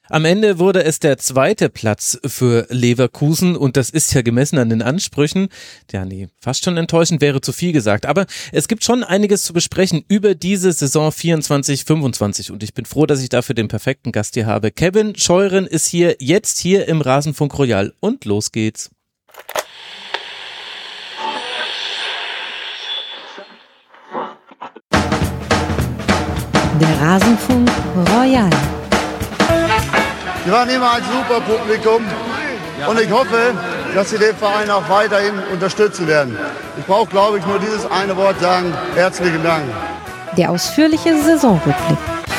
Am Ende wurde es der zweite Platz für Leverkusen und das ist ja gemessen an den Ansprüchen, ja nee, fast schon enttäuschend, wäre zu viel gesagt, aber es gibt schon einiges zu besprechen über diese Saison 24/25 und ich bin froh, dass ich dafür den perfekten Gast hier habe. Kevin Scheuren ist jetzt hier im Rasenfunk Royal und los geht's. Der Rasenfunk Royal. Sie waren immer ein super Publikum und ich hoffe, dass Sie den Verein auch weiterhin unterstützen werden. Ich brauche, glaube ich, nur dieses eine Wort sagen. Herzlichen Dank. Der ausführliche Saisonrückblick.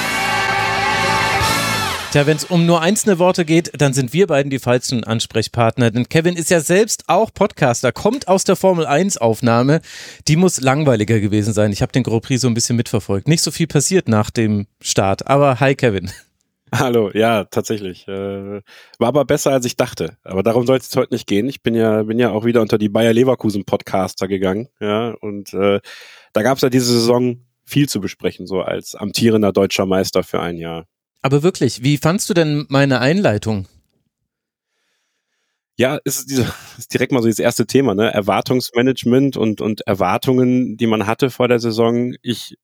Tja, wenn es um nur einzelne Worte geht, dann sind wir beiden die falschen Ansprechpartner, denn Kevin ist ja selbst auch Podcaster, kommt aus der Formel-1-Aufnahme, die muss langweiliger gewesen sein. Ich habe den Grand Prix so ein bisschen mitverfolgt. Nicht so viel passiert nach dem Start, aber hi Kevin. Hallo, ja, tatsächlich. War aber besser, als ich dachte. Aber darum soll es heute nicht gehen. Ich bin ja auch wieder unter die Bayer Leverkusen Podcaster gegangen, ja, und da gab es ja diese Saison viel zu besprechen, so als amtierender deutscher Meister für ein Jahr. Aber wirklich, wie fandst du denn meine Einleitung? Ja, ist direkt mal so das erste Thema, ne? Erwartungsmanagement und Erwartungen, die man hatte vor der Saison. Ich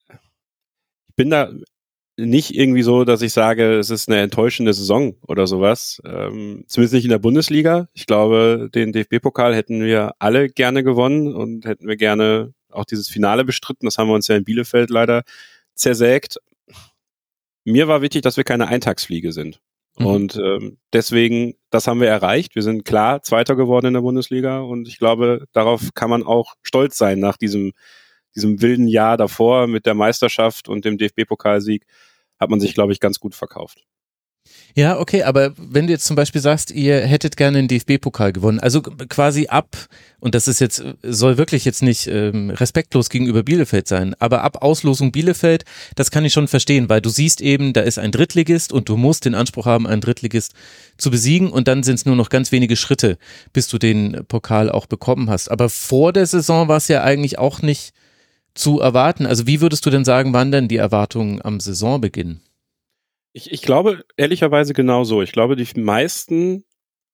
bin da nicht irgendwie so, dass ich sage, es ist eine enttäuschende Saison oder sowas. Zumindest nicht in der Bundesliga. Ich glaube, den DFB-Pokal hätten wir alle gerne gewonnen und hätten wir gerne auch dieses Finale bestritten. Das haben wir uns ja in Bielefeld leider zersägt. Mir war wichtig, dass wir keine Eintagsfliege sind. Und deswegen, das haben wir erreicht. Wir sind klar Zweiter geworden in der Bundesliga und ich glaube, darauf kann man auch stolz sein nach diesem wilden Jahr davor mit der Meisterschaft und dem DFB-Pokalsieg hat man sich, glaube ich, ganz gut verkauft. Ja, okay, aber wenn du jetzt zum Beispiel sagst, ihr hättet gerne den DFB-Pokal gewonnen, also quasi und das ist jetzt, soll wirklich jetzt nicht respektlos gegenüber Bielefeld sein, aber ab Auslosung Bielefeld, das kann ich schon verstehen, weil du siehst eben, da ist ein Drittligist und du musst den Anspruch haben, einen Drittligist zu besiegen und dann sind es nur noch ganz wenige Schritte, bis du den Pokal auch bekommen hast. Aber vor der Saison war es ja eigentlich auch nicht zu erwarten. Also wie würdest du denn sagen, waren denn die Erwartungen am Saisonbeginn? Ich glaube ehrlicherweise genauso. Ich glaube, die meisten,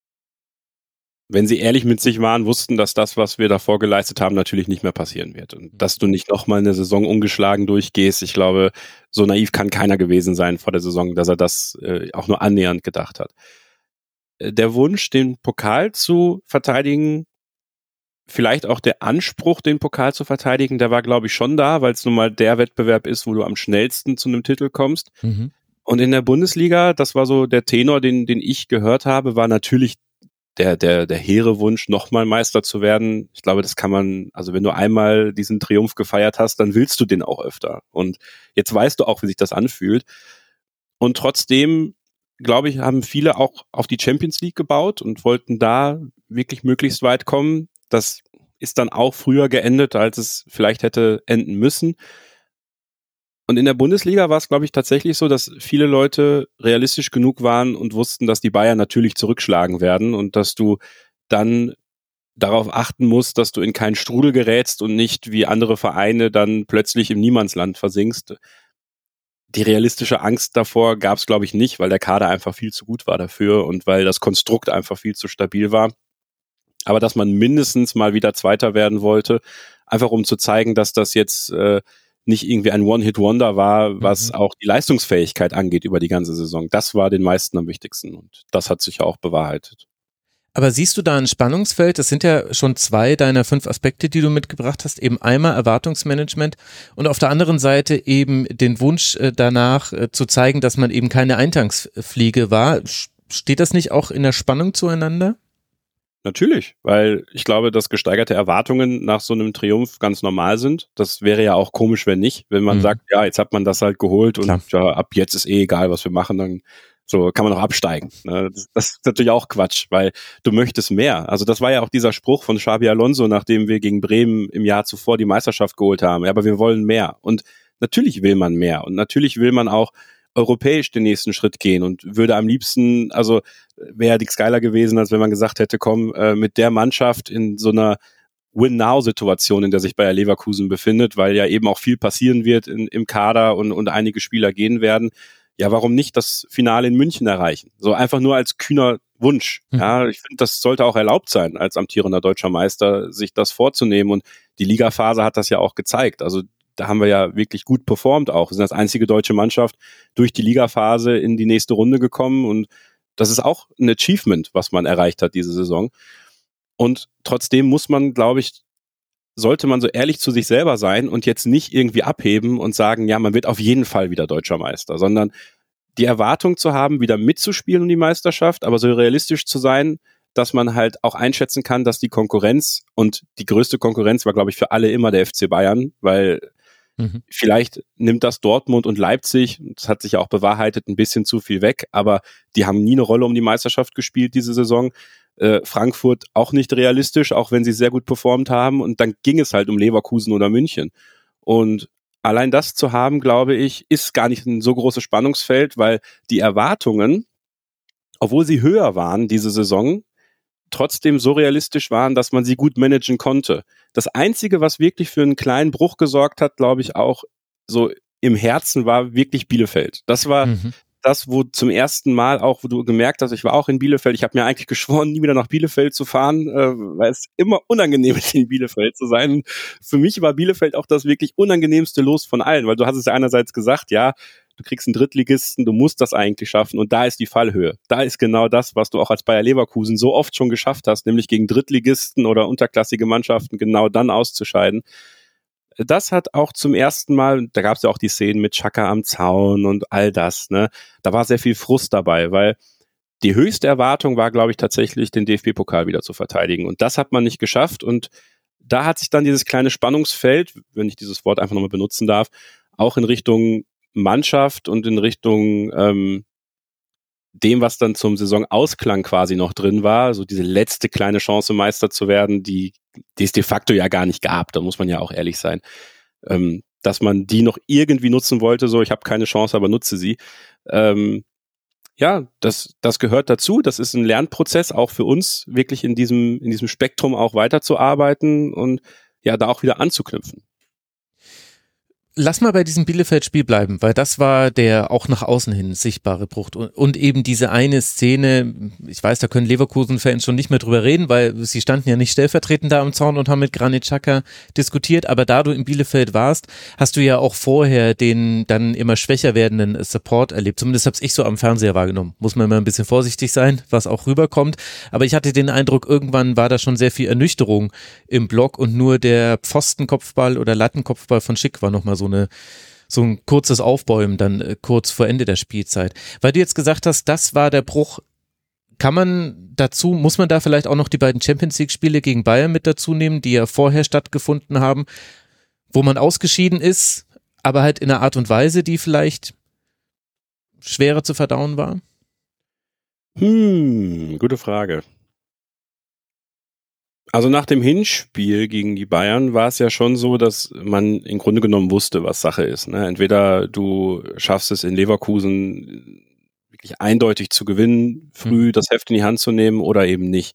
wenn sie ehrlich mit sich waren, wussten, dass das, was wir davor geleistet haben, natürlich nicht mehr passieren wird. Und dass du nicht nochmal eine Saison ungeschlagen durchgehst. Ich glaube, so naiv kann keiner gewesen sein vor der Saison, dass er das auch nur annähernd gedacht hat. Der Wunsch, den Pokal zu verteidigen, vielleicht auch der Anspruch, den Pokal zu verteidigen, der war, glaube ich, schon da, weil es nun mal der Wettbewerb ist, wo du am schnellsten zu einem Titel kommst. Mhm. Und in der Bundesliga, das war so der Tenor, den ich gehört habe, war natürlich der hehre Wunsch, nochmal Meister zu werden. Ich glaube, das kann man, also wenn du einmal diesen Triumph gefeiert hast, dann willst du den auch öfter. Und jetzt weißt du auch, wie sich das anfühlt. Und trotzdem, glaube ich, haben viele auch auf die Champions League gebaut und wollten da wirklich möglichst weit kommen. Das ist dann auch früher geendet, als es vielleicht hätte enden müssen. Und in der Bundesliga war es, glaube ich, tatsächlich so, dass viele Leute realistisch genug waren und wussten, dass die Bayern natürlich zurückschlagen werden und dass du dann darauf achten musst, dass du in keinen Strudel gerätst und nicht wie andere Vereine dann plötzlich im Niemandsland versinkst. Die realistische Angst davor gab es, glaube ich, nicht, weil der Kader einfach viel zu gut war dafür und weil das Konstrukt einfach viel zu stabil war. Aber dass man mindestens mal wieder Zweiter werden wollte, einfach um zu zeigen, dass das jetzt nicht irgendwie ein One-Hit-Wonder war, was auch die Leistungsfähigkeit angeht über die ganze Saison. Das war den meisten am wichtigsten und das hat sich ja auch bewahrheitet. Aber siehst du da ein Spannungsfeld? Das sind ja schon 2 deiner 5 Aspekte, die du mitgebracht hast. Eben einmal Erwartungsmanagement und auf der anderen Seite eben den Wunsch danach zu zeigen, dass man eben keine Eintagsfliege war. Steht das nicht auch in der Spannung zueinander? Natürlich, weil ich glaube, dass gesteigerte Erwartungen nach so einem Triumph ganz normal sind. Das wäre ja auch komisch, wenn nicht. Wenn man sagt, ja, jetzt hat man das halt geholt und ja, ab jetzt ist egal, was wir machen, dann so kann man auch absteigen. Das ist natürlich auch Quatsch, weil du möchtest mehr. Also das war ja auch dieser Spruch von Xabi Alonso, nachdem wir gegen Bremen im Jahr zuvor die Meisterschaft geholt haben. Ja, aber wir wollen mehr. Und natürlich will man mehr. Und natürlich will man auch europäisch den nächsten Schritt gehen und würde am liebsten, also wäre nichts geiler gewesen, als wenn man gesagt hätte, komm, mit der Mannschaft in so einer Win-Now-Situation, in der sich Bayer Leverkusen befindet, weil ja eben auch viel passieren wird im Kader und einige Spieler gehen werden. ja, warum nicht das Finale in München erreichen? So einfach nur als kühner Wunsch. Ja, ich finde, das sollte auch erlaubt sein, als amtierender deutscher Meister, sich das vorzunehmen. Und die Ligaphase hat das ja auch gezeigt. Also da haben wir ja wirklich gut performt auch. Wir sind als einzige deutsche Mannschaft durch die Ligaphase in die nächste Runde gekommen. Und das ist auch ein Achievement, was man erreicht hat diese Saison. Und trotzdem muss man, glaube ich, sollte man so ehrlich zu sich selber sein und jetzt nicht irgendwie abheben und sagen, ja, man wird auf jeden Fall wieder deutscher Meister, sondern die Erwartung zu haben, wieder mitzuspielen um die Meisterschaft, aber so realistisch zu sein, dass man halt auch einschätzen kann, dass die Konkurrenz, und die größte Konkurrenz war, glaube ich, für alle immer der FC Bayern, weil vielleicht nimmt das Dortmund und Leipzig, das hat sich ja auch bewahrheitet, ein bisschen zu viel weg, aber die haben nie eine Rolle um die Meisterschaft gespielt diese Saison. Frankfurt auch nicht realistisch, auch wenn sie sehr gut performt haben, und dann ging es halt um Leverkusen oder München. Und allein das zu haben, glaube ich, ist gar nicht ein so großes Spannungsfeld, weil die Erwartungen, obwohl sie höher waren diese Saison, trotzdem so realistisch waren, dass man sie gut managen konnte. Das Einzige, was wirklich für einen kleinen Bruch gesorgt hat, glaube ich, auch so im Herzen, war wirklich Bielefeld. Das war das, wo zum ersten Mal auch, wo du gemerkt hast, ich war auch in Bielefeld, ich habe mir eigentlich geschworen, nie wieder nach Bielefeld zu fahren, weil es immer unangenehm ist, in Bielefeld zu sein. Und für mich war Bielefeld auch das wirklich unangenehmste Los von allen, weil du hast es ja einerseits gesagt, ja, du kriegst einen Drittligisten, du musst das eigentlich schaffen, und da ist die Fallhöhe. Da ist genau das, was du auch als Bayer Leverkusen so oft schon geschafft hast, nämlich gegen Drittligisten oder unterklassige Mannschaften genau dann auszuscheiden. Das hat auch zum ersten Mal, da gab es ja auch die Szenen mit Xhaka am Zaun und all das, ne? Da war sehr viel Frust dabei, weil die höchste Erwartung war, glaube ich, tatsächlich, den DFB-Pokal wieder zu verteidigen. Und das hat man nicht geschafft. Und da hat sich dann dieses kleine Spannungsfeld, wenn ich dieses Wort einfach nochmal benutzen darf, auch in Richtung Mannschaft und in Richtung dem, was dann zum Saisonausklang quasi noch drin war, so diese letzte kleine Chance, Meister zu werden, die es de facto ja gar nicht gab, da muss man ja auch ehrlich sein, dass man die noch irgendwie nutzen wollte, so ich habe keine Chance, aber nutze sie. Ja, das gehört dazu, das ist ein Lernprozess, auch für uns, wirklich in diesem Spektrum auch weiterzuarbeiten und ja, da auch wieder anzuknüpfen. Lass mal bei diesem Bielefeld-Spiel bleiben, weil das war der auch nach außen hin sichtbare Bruch. Und eben diese eine Szene, ich weiß, da können Leverkusen-Fans schon nicht mehr drüber reden, weil sie standen ja nicht stellvertretend da am Zaun und haben mit Granit Xhaka diskutiert, aber da du in Bielefeld warst, hast du ja auch vorher den dann immer schwächer werdenden Support erlebt. Zumindest habe ich so am Fernseher wahrgenommen. Muss man immer ein bisschen vorsichtig sein, was auch rüberkommt. Aber ich hatte den Eindruck, irgendwann war da schon sehr viel Ernüchterung im Block und nur der Pfostenkopfball oder Lattenkopfball von Schick war nochmal so ein kurzes Aufbäumen dann kurz vor Ende der Spielzeit. Weil du jetzt gesagt hast, das war der Bruch. Muss man da vielleicht auch noch die beiden Champions-League-Spiele gegen Bayern mit dazu nehmen, die ja vorher stattgefunden haben, wo man ausgeschieden ist, aber halt in einer Art und Weise, die vielleicht schwerer zu verdauen war? Gute Frage. Also nach dem Hinspiel gegen die Bayern war es ja schon so, dass man im Grunde genommen wusste, was Sache ist. Ne? Entweder du schaffst es in Leverkusen wirklich eindeutig zu gewinnen, früh das Heft in die Hand zu nehmen oder eben nicht.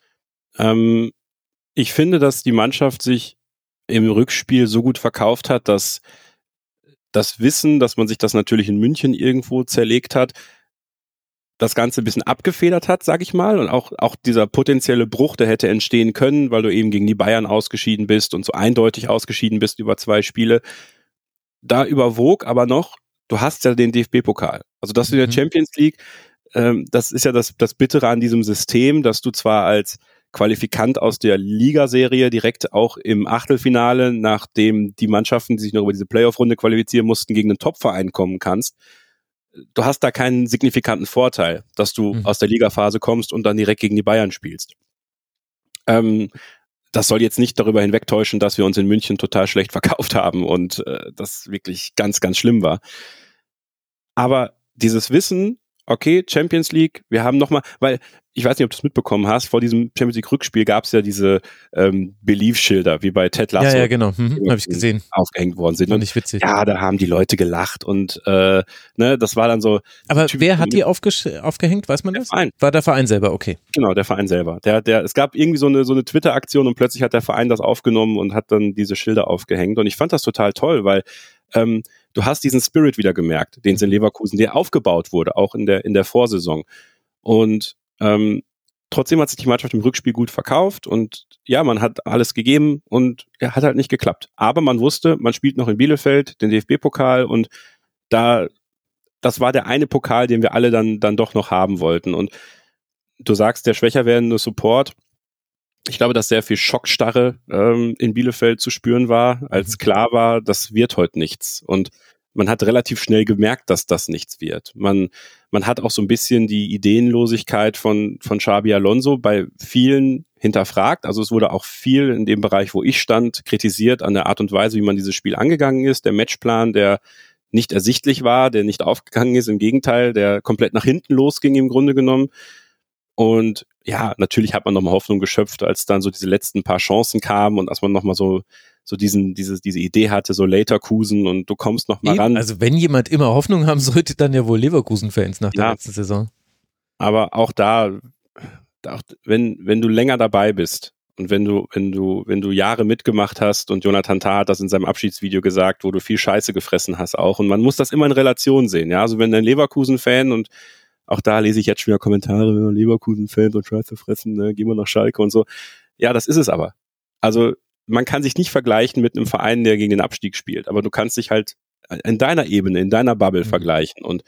Ich finde, dass die Mannschaft sich im Rückspiel so gut verkauft hat, dass das Wissen, dass man sich das natürlich in München irgendwo zerlegt hat, das Ganze ein bisschen abgefedert hat, sag ich mal, und auch dieser potenzielle Bruch, der hätte entstehen können, weil du eben gegen die Bayern ausgeschieden bist und so eindeutig ausgeschieden bist über 2 Spiele. Da überwog aber noch, du hast ja den DFB-Pokal. Also das in der Champions League, das ist ja das Bittere an diesem System, dass du zwar als Qualifikant aus der Ligaserie direkt auch im Achtelfinale, nachdem die Mannschaften, die sich noch über diese Playoff-Runde qualifizieren mussten, gegen einen Top-Verein kommen kannst, du hast da keinen signifikanten Vorteil, dass du aus der Ligaphase kommst und dann direkt gegen die Bayern spielst. Das soll jetzt nicht darüber hinwegtäuschen, dass wir uns in München total schlecht verkauft haben und das wirklich ganz, ganz schlimm war. Aber dieses Wissen, okay, Champions League, wir haben nochmal, weil ich weiß nicht, ob du es mitbekommen hast, vor diesem Champions League Rückspiel gab es ja diese Belief-Schilder, wie bei Ted Lasso. Ja, genau, habe ich gesehen. Aufgehängt worden sind. Fand ich witzig. Ja, da haben die Leute gelacht und ne, das war dann so. Aber wer hat die aufgehängt, weiß man das? Der Verein. War der Verein selber, okay. Genau, der Verein selber. Es gab irgendwie so eine Twitter-Aktion und plötzlich hat der Verein das aufgenommen und hat dann diese Schilder aufgehängt und ich fand das total toll, weil du hast diesen Spirit wieder gemerkt, den es in Leverkusen, der aufgebaut wurde, auch in der Vorsaison. Und trotzdem hat sich die Mannschaft im Rückspiel gut verkauft und ja, man hat alles gegeben und er hat halt nicht geklappt. Aber man wusste, man spielt noch in Bielefeld, den DFB-Pokal und das war der eine Pokal, den wir alle dann doch noch haben wollten. Und du sagst, der schwächer werdende Support. Ich glaube, dass sehr viel Schockstarre in Bielefeld zu spüren war, als klar war, das wird heute nichts. Und man hat relativ schnell gemerkt, dass das nichts wird. Man hat auch so ein bisschen die Ideenlosigkeit von Xabi Alonso bei vielen hinterfragt. Also es wurde auch viel in dem Bereich, wo ich stand, kritisiert an der Art und Weise, wie man dieses Spiel angegangen ist. Der Matchplan, der nicht ersichtlich war, der nicht aufgegangen ist. Im Gegenteil, der komplett nach hinten losging im Grunde genommen. Und ja, natürlich hat man nochmal Hoffnung geschöpft, als dann so diese letzten paar Chancen kamen und als man nochmal so diese Idee hatte, so Leverkusen und du kommst noch mal ran. Also wenn jemand immer Hoffnung haben sollte, dann ja wohl Leverkusen-Fans nach der letzten Saison. Aber auch da, wenn du länger dabei bist und wenn du Jahre mitgemacht hast und Jonathan Tah hat das in seinem Abschiedsvideo gesagt, wo du viel Scheiße gefressen hast auch und man muss das immer in Relation sehen, ja, also wenn ein Leverkusen-Fan und auch da lese ich jetzt schon wieder Kommentare, Leverkusen-Fan und Scheiße fressen, ne, gehen wir nach Schalke und so. Ja, das ist es aber. Also man kann sich nicht vergleichen mit einem Verein, der gegen den Abstieg spielt, aber du kannst dich halt in deiner Ebene, in deiner Bubble vergleichen und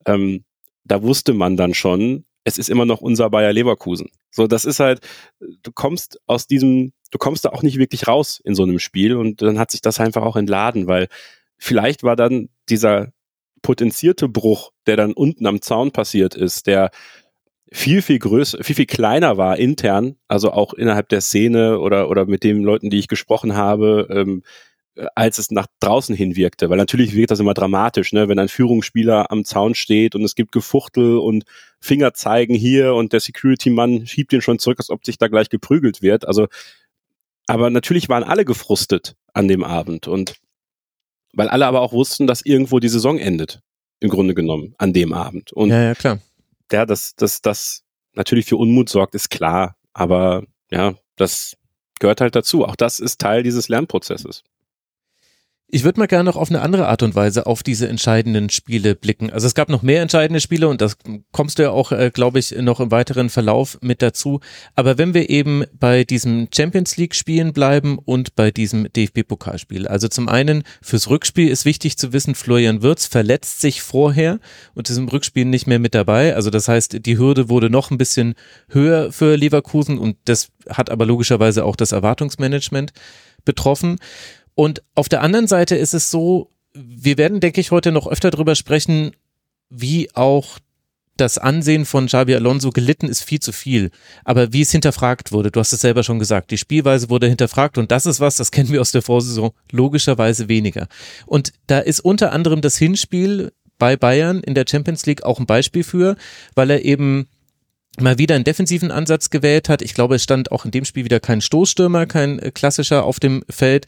da wusste man dann schon, es ist immer noch unser Bayer Leverkusen. So, das ist halt, du kommst da auch nicht wirklich raus in so einem Spiel und dann hat sich das einfach auch entladen, weil vielleicht war dann dieser potenzierte Bruch, der dann unten am Zaun passiert ist, der viel größer, viel kleiner war intern, also auch innerhalb der Szene oder mit den Leuten, die ich gesprochen habe, als es nach draußen hin wirkte. Weil natürlich wirkt das immer dramatisch, ne? Wenn ein Führungsspieler am Zaun steht und es gibt Gefuchtel und Fingerzeigen hier und der Security-Mann schiebt ihn schon zurück, als ob sich da gleich geprügelt wird. Also, aber natürlich waren alle gefrustet an dem Abend und weil alle aber auch wussten, dass irgendwo die Saison endet, im Grunde genommen, an dem Abend. Und ja, klar. Ja, dass natürlich für Unmut sorgt, ist klar. Aber ja, das gehört halt dazu. Auch das ist Teil dieses Lernprozesses. Ich würde mal gerne noch auf eine andere Art und Weise auf diese entscheidenden Spiele blicken. Also es gab noch mehr entscheidende Spiele und das kommst du ja auch, glaube ich, noch im weiteren Verlauf mit dazu. Aber wenn wir eben bei diesem Champions-League-Spielen bleiben und bei diesem DFB-Pokalspiel. Also zum einen fürs Rückspiel ist wichtig zu wissen, Florian Wirtz verletzt sich vorher und ist im Rückspiel nicht mehr mit dabei. Also das heißt, die Hürde wurde noch ein bisschen höher für Leverkusen und das hat aber logischerweise auch das Erwartungsmanagement betroffen. Und auf der anderen Seite ist es so, wir werden, denke ich, heute noch öfter drüber sprechen, wie auch das Ansehen von Xabi Alonso gelitten ist viel zu viel. Aber wie es hinterfragt wurde, du hast es selber schon gesagt, die Spielweise wurde hinterfragt und das ist was, das kennen wir aus der Vorsaison logischerweise weniger. Und da ist unter anderem das Hinspiel bei Bayern in der Champions League auch ein Beispiel für, weil er eben mal wieder einen defensiven Ansatz gewählt hat. Ich glaube, es stand auch in dem Spiel wieder kein Stoßstürmer, kein klassischer auf dem Feld.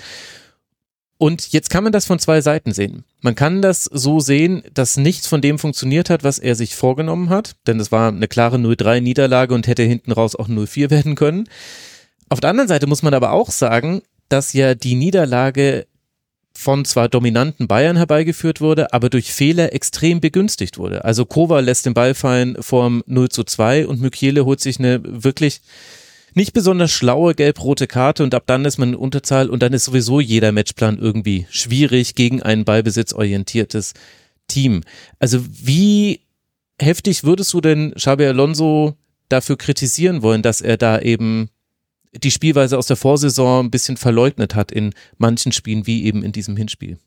Und jetzt kann man das von zwei Seiten sehen. Man kann das so sehen, dass nichts von dem funktioniert hat, was er sich vorgenommen hat, denn es war eine klare 0-3-Niederlage und hätte hinten raus auch 0-4 werden können. Auf der anderen Seite muss man aber auch sagen, dass ja die Niederlage von zwar dominanten Bayern herbeigeführt wurde, aber durch Fehler extrem begünstigt wurde. Also Kova lässt den Ball fallen vorm 0-2 und Mukiele holt sich eine wirklich nicht besonders schlaue gelb-rote Karte und ab dann ist man in Unterzahl und dann ist sowieso jeder Matchplan irgendwie schwierig gegen ein ballbesitzorientiertes Team. Also wie heftig würdest du denn Xabi Alonso dafür kritisieren wollen, dass er da eben die Spielweise aus der Vorsaison ein bisschen verleugnet hat in manchen Spielen, wie eben in diesem Hinspiel?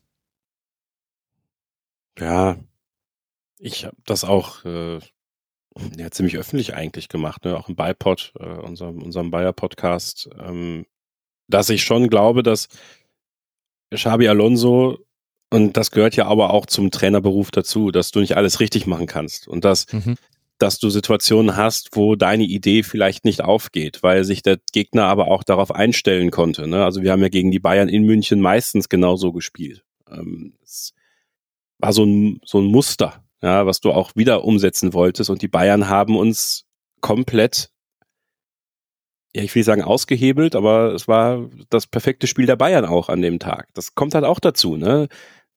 Ja, ich habe das auch ziemlich öffentlich eigentlich gemacht, ne? Auch im BayPod, unserem Bayer-Podcast, dass ich schon glaube, dass Xabi Alonso, und das gehört ja aber auch zum Trainerberuf dazu, dass du nicht alles richtig machen kannst und dass du Situationen hast, wo deine Idee vielleicht nicht aufgeht, weil sich der Gegner aber auch darauf einstellen konnte, ne? Also wir haben ja gegen die Bayern in München meistens genauso gespielt. Es war so ein Muster, ja, was du auch wieder umsetzen wolltest und die Bayern haben uns komplett, ja, ich will nicht sagen ausgehebelt, aber es war das perfekte Spiel der Bayern auch an dem Tag. Das kommt halt auch dazu, ne?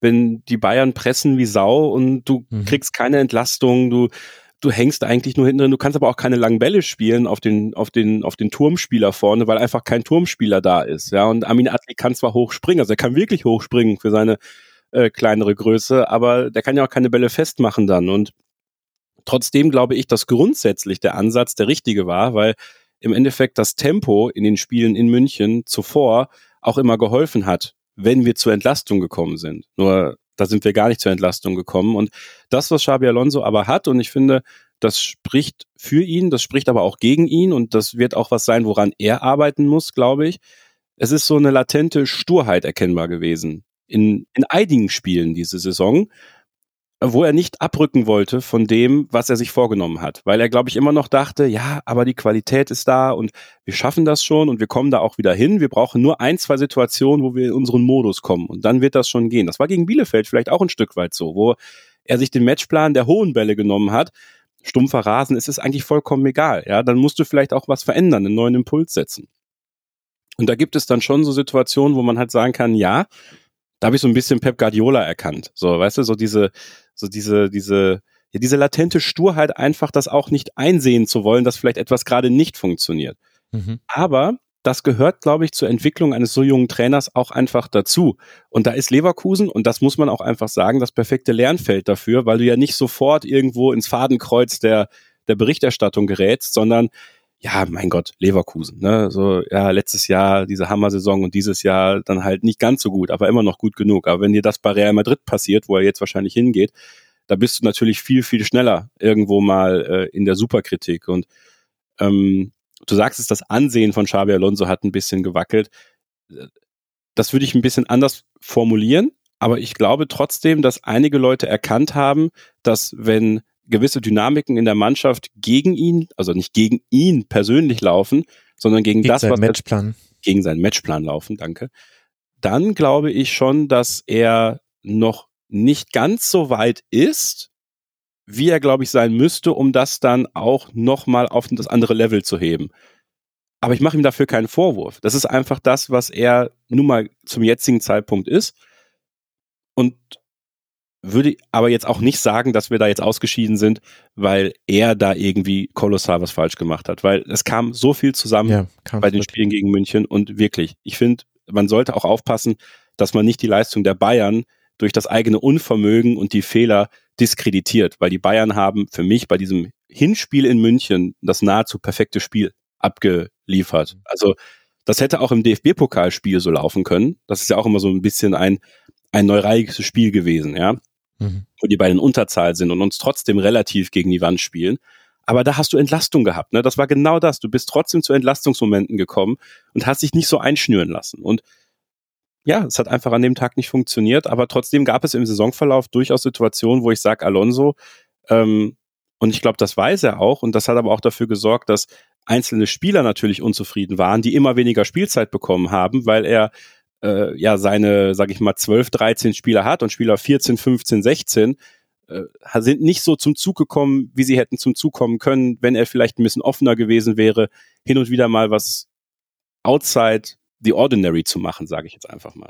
wenn die Bayern pressen wie Sau und du kriegst keine Entlastung, du hängst eigentlich nur hinten drin, du kannst aber auch keine langen Bälle spielen auf den Turmspieler vorne, weil einfach kein Turmspieler da ist. Ja, und Amin Adli kann zwar hoch springen, also er kann wirklich hoch springen für seine kleinere Größe, aber der kann ja auch keine Bälle festmachen dann. Und trotzdem glaube ich, dass grundsätzlich der Ansatz der richtige war, weil im Endeffekt das Tempo in den Spielen in München zuvor auch immer geholfen hat, wenn wir zur Entlastung gekommen sind. Nur da sind wir gar nicht zur Entlastung gekommen. Und das, was Xabi Alonso aber hat, und ich finde, das spricht für ihn, das spricht aber auch gegen ihn und das wird auch was sein, woran er arbeiten muss, glaube ich. Es ist so eine latente Sturheit erkennbar gewesen in einigen Spielen diese Saison, wo er nicht abrücken wollte von dem, was er sich vorgenommen hat. Weil er, glaube ich, immer noch dachte, ja, aber die Qualität ist da und wir schaffen das schon und wir kommen da auch wieder hin. Wir brauchen nur 1-2 Situationen, wo wir in unseren Modus kommen und dann wird das schon gehen. Das war gegen Bielefeld vielleicht auch ein Stück weit so, wo er sich den Matchplan der hohen Bälle genommen hat. Stumpfer Rasen, es ist eigentlich vollkommen egal. Ja, dann musst du vielleicht auch was verändern, einen neuen Impuls setzen. Und da gibt es dann schon so Situationen, wo man halt sagen kann, ja, da habe ich so ein bisschen Pep Guardiola erkannt. So, weißt du, so diese latente Sturheit, einfach das auch nicht einsehen zu wollen, dass vielleicht etwas gerade nicht funktioniert. Aber das gehört, glaube ich, zur Entwicklung eines so jungen Trainers auch einfach dazu. Und da ist Leverkusen, und das muss man auch einfach sagen, das perfekte Lernfeld dafür, weil du ja nicht sofort irgendwo ins Fadenkreuz der Berichterstattung gerätst, sondern ja, mein Gott, Leverkusen, ne? So, ja, letztes Jahr diese Hammer-Saison und dieses Jahr dann halt nicht ganz so gut, aber immer noch gut genug. Aber wenn dir das bei Real Madrid passiert, wo er jetzt wahrscheinlich hingeht, da bist du natürlich viel, viel schneller irgendwo mal in der Superkritik. Und du sagst es, das Ansehen von Xabi Alonso hat ein bisschen gewackelt. Das würde ich ein bisschen anders formulieren, aber ich glaube trotzdem, dass einige Leute erkannt haben, dass wenn gewisse Dynamiken in der Mannschaft gegen ihn, also nicht gegen ihn persönlich laufen, sondern gegen seinen Matchplan laufen, danke. Dann glaube ich schon, dass er noch nicht ganz so weit ist, wie er, glaube ich, sein müsste, um das dann auch nochmal auf das andere Level zu heben. Aber ich mache ihm dafür keinen Vorwurf. Das ist einfach das, was er nun mal zum jetzigen Zeitpunkt ist. Und würde aber jetzt auch nicht sagen, dass wir da jetzt ausgeschieden sind, weil er da irgendwie kolossal was falsch gemacht hat. Weil es kam so viel zusammen bei den Spielen gegen München und wirklich, ich finde, man sollte auch aufpassen, dass man nicht die Leistung der Bayern durch das eigene Unvermögen und die Fehler diskreditiert, weil die Bayern haben für mich bei diesem Hinspiel in München das nahezu perfekte Spiel abgeliefert. Also das hätte auch im DFB-Pokalspiel so laufen können. Das ist ja auch immer so ein bisschen ein neuralgisches Spiel gewesen, ja, wo die beiden in Unterzahl sind und uns trotzdem relativ gegen die Wand spielen. Aber da hast du Entlastung gehabt, ne? Das war genau das. Du bist trotzdem zu Entlastungsmomenten gekommen und hast dich nicht so einschnüren lassen. Und ja, es hat einfach an dem Tag nicht funktioniert, aber trotzdem gab es im Saisonverlauf durchaus Situationen, wo ich sage, Alonso, und ich glaube, das weiß er auch, und das hat aber auch dafür gesorgt, dass einzelne Spieler natürlich unzufrieden waren, die immer weniger Spielzeit bekommen haben, weil er seine, sag ich mal, 12, 13 Spieler hat und Spieler 14, 15, 16 sind nicht so zum Zug gekommen, wie sie hätten zum Zug kommen können, wenn er vielleicht ein bisschen offener gewesen wäre, hin und wieder mal was outside the ordinary zu machen, sage ich jetzt einfach mal.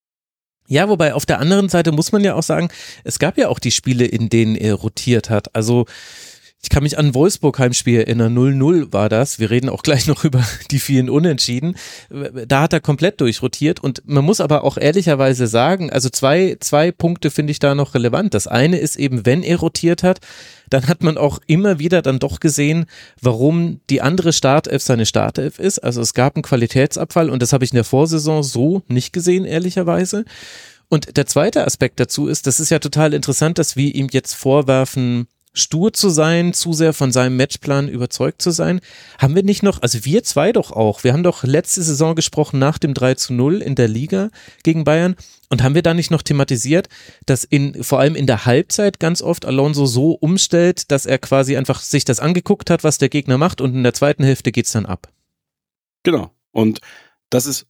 Ja, wobei auf der anderen Seite muss man ja auch sagen, es gab ja auch die Spiele, in denen er rotiert hat. Also ich kann mich an Wolfsburg-Heimspiel erinnern, 0-0 war das. Wir reden auch gleich noch über die vielen Unentschieden. Da hat er komplett durchrotiert und man muss aber auch ehrlicherweise sagen, also zwei Punkte finde ich da noch relevant. Das eine ist eben, wenn er rotiert hat, dann hat man auch immer wieder dann doch gesehen, warum die andere Startelf seine Startelf ist. Also es gab einen Qualitätsabfall und das habe ich in der Vorsaison so nicht gesehen, ehrlicherweise. Und der zweite Aspekt dazu ist, das ist ja total interessant, dass wir ihm jetzt vorwerfen, stur zu sein, zu sehr von seinem Matchplan überzeugt zu sein. Haben wir nicht noch, also wir zwei doch auch, wir haben doch letzte Saison gesprochen nach dem 3-0 in der Liga gegen Bayern und haben wir da nicht noch thematisiert, dass vor allem in der Halbzeit ganz oft Alonso so umstellt, dass er quasi einfach sich das angeguckt hat, was der Gegner macht und in der zweiten Hälfte geht's dann ab. Genau. Und das ist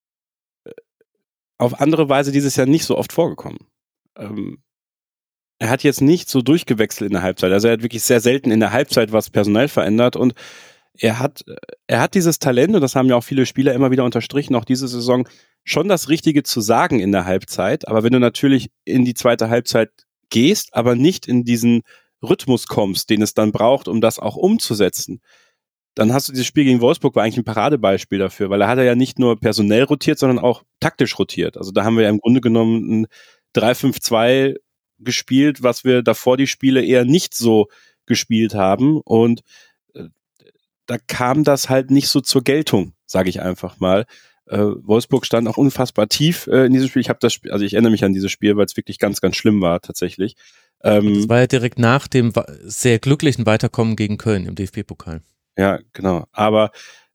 auf andere Weise dieses Jahr nicht so oft vorgekommen. Er hat jetzt nicht so durchgewechselt in der Halbzeit. Also er hat wirklich sehr selten in der Halbzeit was personell verändert und er hat dieses Talent, und das haben ja auch viele Spieler immer wieder unterstrichen, auch diese Saison, schon das Richtige zu sagen in der Halbzeit. Aber wenn du natürlich in die zweite Halbzeit gehst, aber nicht in diesen Rhythmus kommst, den es dann braucht, um das auch umzusetzen, dann hast du dieses Spiel gegen Wolfsburg, war eigentlich ein Paradebeispiel dafür, weil er hat ja nicht nur personell rotiert, sondern auch taktisch rotiert. Also da haben wir ja im Grunde genommen ein 3-5-2 gespielt, was wir davor die Spiele eher nicht so gespielt haben, und da kam das halt nicht so zur Geltung, sage ich einfach mal. Wolfsburg stand auch unfassbar tief in diesem Spiel. Ich erinnere mich an dieses Spiel, weil es wirklich ganz, ganz schlimm war tatsächlich. Das war ja direkt nach dem sehr glücklichen Weiterkommen gegen Köln im DFB-Pokal. Ja, genau. Aber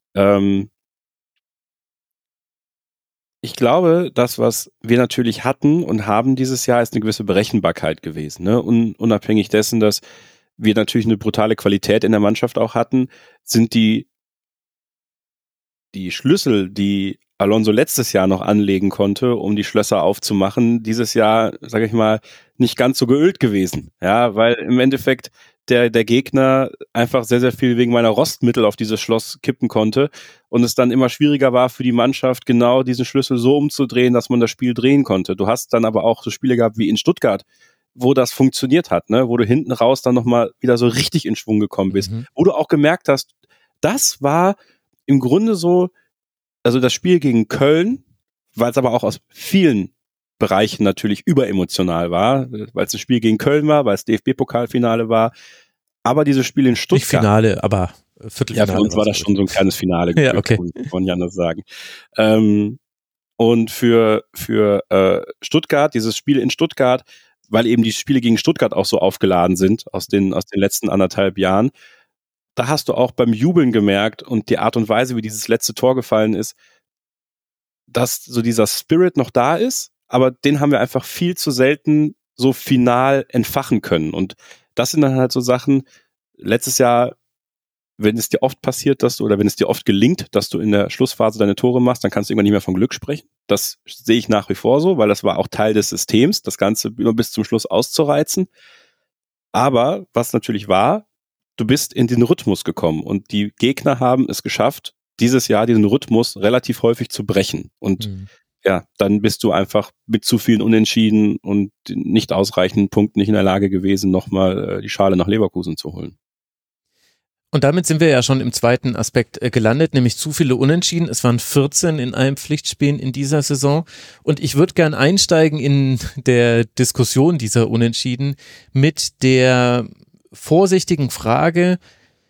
ich glaube, das, was wir natürlich hatten und haben dieses Jahr, ist eine gewisse Berechenbarkeit gewesen. Ne? Unabhängig dessen, dass wir natürlich eine brutale Qualität in der Mannschaft auch hatten, sind die Schlüssel, die Alonso letztes Jahr noch anlegen konnte, um die Schlösser aufzumachen, dieses Jahr, sage ich mal, nicht ganz so geölt gewesen. Ja, weil im Endeffekt der Gegner einfach sehr, sehr viel wegen meiner Rostmittel auf dieses Schloss kippen konnte und es dann immer schwieriger war für die Mannschaft, genau diesen Schlüssel so umzudrehen, dass man das Spiel drehen konnte. Du hast dann aber auch so Spiele gehabt wie in Stuttgart, wo das funktioniert hat, ne? Wo du hinten raus dann nochmal wieder so richtig in Schwung gekommen bist, wo du auch gemerkt hast, das war im Grunde so, also das Spiel gegen Köln, weil es aber auch aus vielen Bereichen natürlich überemotional war, weil es ein Spiel gegen Köln war, weil es DFB-Pokalfinale war, aber dieses Spiel in Stuttgart. Nicht Finale, aber Viertelfinale. Ja, für uns war das schon so ein kleines Finale. Ja, okay. Kann ich anders sagen. Und für Stuttgart, dieses Spiel in Stuttgart, weil eben die Spiele gegen Stuttgart auch so aufgeladen sind aus den letzten 1,5 Jahren, da hast du auch beim Jubeln gemerkt und die Art und Weise, wie dieses letzte Tor gefallen ist, dass so dieser Spirit noch da ist, aber den haben wir einfach viel zu selten so final entfachen können. Und das sind dann halt so Sachen, letztes Jahr, wenn es dir oft passiert, wenn es dir oft gelingt, dass du in der Schlussphase deine Tore machst, dann kannst du irgendwann nicht mehr von Glück sprechen. Das sehe ich nach wie vor so, weil das war auch Teil des Systems, das Ganze immer bis zum Schluss auszureizen. Aber was natürlich war, du bist in den Rhythmus gekommen und die Gegner haben es geschafft, dieses Jahr diesen Rhythmus relativ häufig zu brechen. Und ja, dann bist du einfach mit zu vielen Unentschieden und nicht ausreichenden Punkten nicht in der Lage gewesen, nochmal die Schale nach Leverkusen zu holen. Und damit sind wir ja schon im zweiten Aspekt gelandet, nämlich zu viele Unentschieden. Es waren 14 in einem Pflichtspiel in dieser Saison. Und ich würde gern einsteigen in der Diskussion dieser Unentschieden mit der vorsichtigen Frage,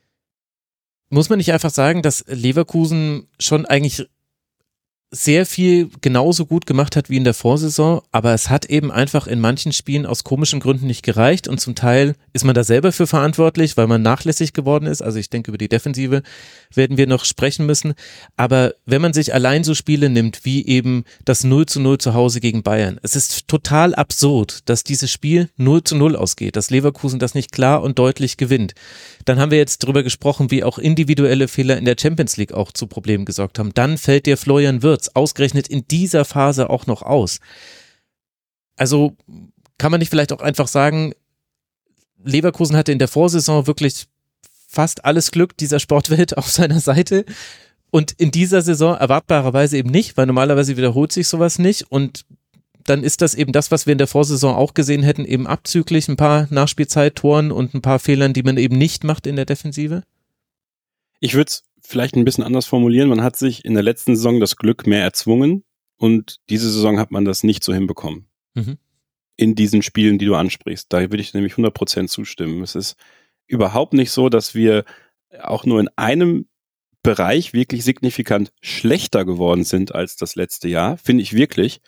muss man nicht einfach sagen, dass Leverkusen schon eigentlich sehr viel genauso gut gemacht hat wie in der Vorsaison, aber es hat eben einfach in manchen Spielen aus komischen Gründen nicht gereicht und zum Teil ist man da selber für verantwortlich, weil man nachlässig geworden ist. Also ich denke, über die Defensive werden wir noch sprechen müssen, aber wenn man sich allein so Spiele nimmt, wie eben das 0:0 zu Hause gegen Bayern, es ist total absurd, dass dieses Spiel 0:0 ausgeht, dass Leverkusen das nicht klar und deutlich gewinnt. Dann haben wir jetzt drüber gesprochen, wie auch individuelle Fehler in der Champions League auch zu Problemen gesorgt haben. Dann fällt dir Florian Wirtz ausgerechnet in dieser Phase auch noch aus. Also kann man nicht vielleicht auch einfach sagen, Leverkusen hatte in der Vorsaison wirklich fast alles Glück dieser Sportwelt auf seiner Seite und in dieser Saison erwartbarerweise eben nicht, weil normalerweise wiederholt sich sowas nicht und dann ist das eben das, was wir in der Vorsaison auch gesehen hätten, eben abzüglich ein paar Nachspielzeittoren und ein paar Fehlern, die man eben nicht macht in der Defensive? Ich würde es vielleicht ein bisschen anders formulieren. Man hat sich in der letzten Saison das Glück mehr erzwungen und diese Saison hat man das nicht so hinbekommen. In diesen Spielen, die du ansprichst. Da würde ich nämlich 100% zustimmen. Es ist überhaupt nicht so, dass wir auch nur in einem Bereich wirklich signifikant schlechter geworden sind als das letzte Jahr. Finde ich wirklich.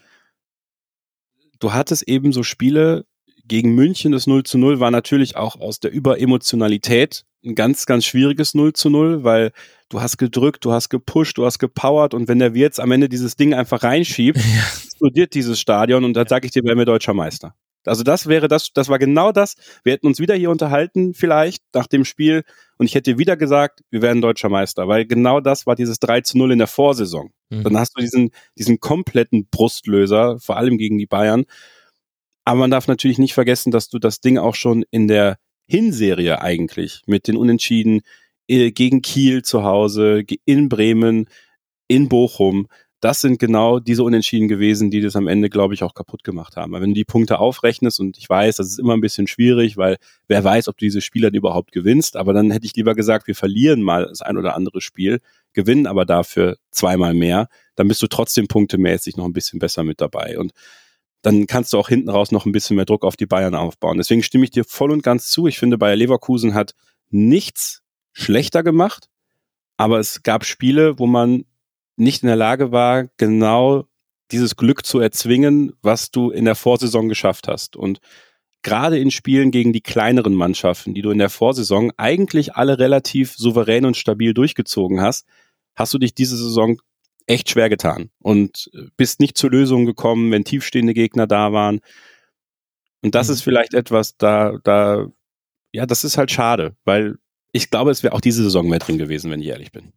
Du hattest eben so Spiele gegen München, das 0:0 war natürlich auch aus der Überemotionalität ein ganz, ganz schwieriges 0:0, weil du hast gedrückt, du hast gepusht, du hast gepowert und wenn der Wirtz am Ende dieses Ding einfach reinschiebt, explodiert dieses Stadion und dann sage ich dir, wären wir deutscher Meister. Also das war genau das. Wir hätten uns wieder hier unterhalten vielleicht nach dem Spiel und ich hätte wieder gesagt, wir wären deutscher Meister, weil genau das war dieses 3:0 in der Vorsaison. Dann hast du diesen kompletten Brustlöser, vor allem gegen die Bayern. Aber man darf natürlich nicht vergessen, dass du das Ding auch schon in der Hinserie eigentlich mit den Unentschieden gegen Kiel zu Hause, in Bremen, in Bochum. Das sind genau diese Unentschieden gewesen, die das am Ende, glaube ich, auch kaputt gemacht haben. Aber wenn du die Punkte aufrechnest, und ich weiß, das ist immer ein bisschen schwierig, weil wer weiß, ob du diese Spiele überhaupt gewinnst, aber dann hätte ich lieber gesagt, wir verlieren mal das ein oder andere Spiel, gewinnen aber dafür zweimal mehr, dann bist du trotzdem punktemäßig noch ein bisschen besser mit dabei. Und dann kannst du auch hinten raus noch ein bisschen mehr Druck auf die Bayern aufbauen. Deswegen stimme ich dir voll und ganz zu. Ich finde, Bayer Leverkusen hat nichts schlechter gemacht, aber es gab Spiele, wo man nicht in der Lage war, genau dieses Glück zu erzwingen, was du in der Vorsaison geschafft hast. Und gerade in Spielen gegen die kleineren Mannschaften, die du in der Vorsaison eigentlich alle relativ souverän und stabil durchgezogen hast, hast du dich diese Saison echt schwer getan und bist nicht zur Lösung gekommen, wenn tiefstehende Gegner da waren. Und das ist vielleicht etwas, das ist halt schade, weil ich glaube, es wäre auch diese Saison mehr drin gewesen, wenn ich ehrlich bin.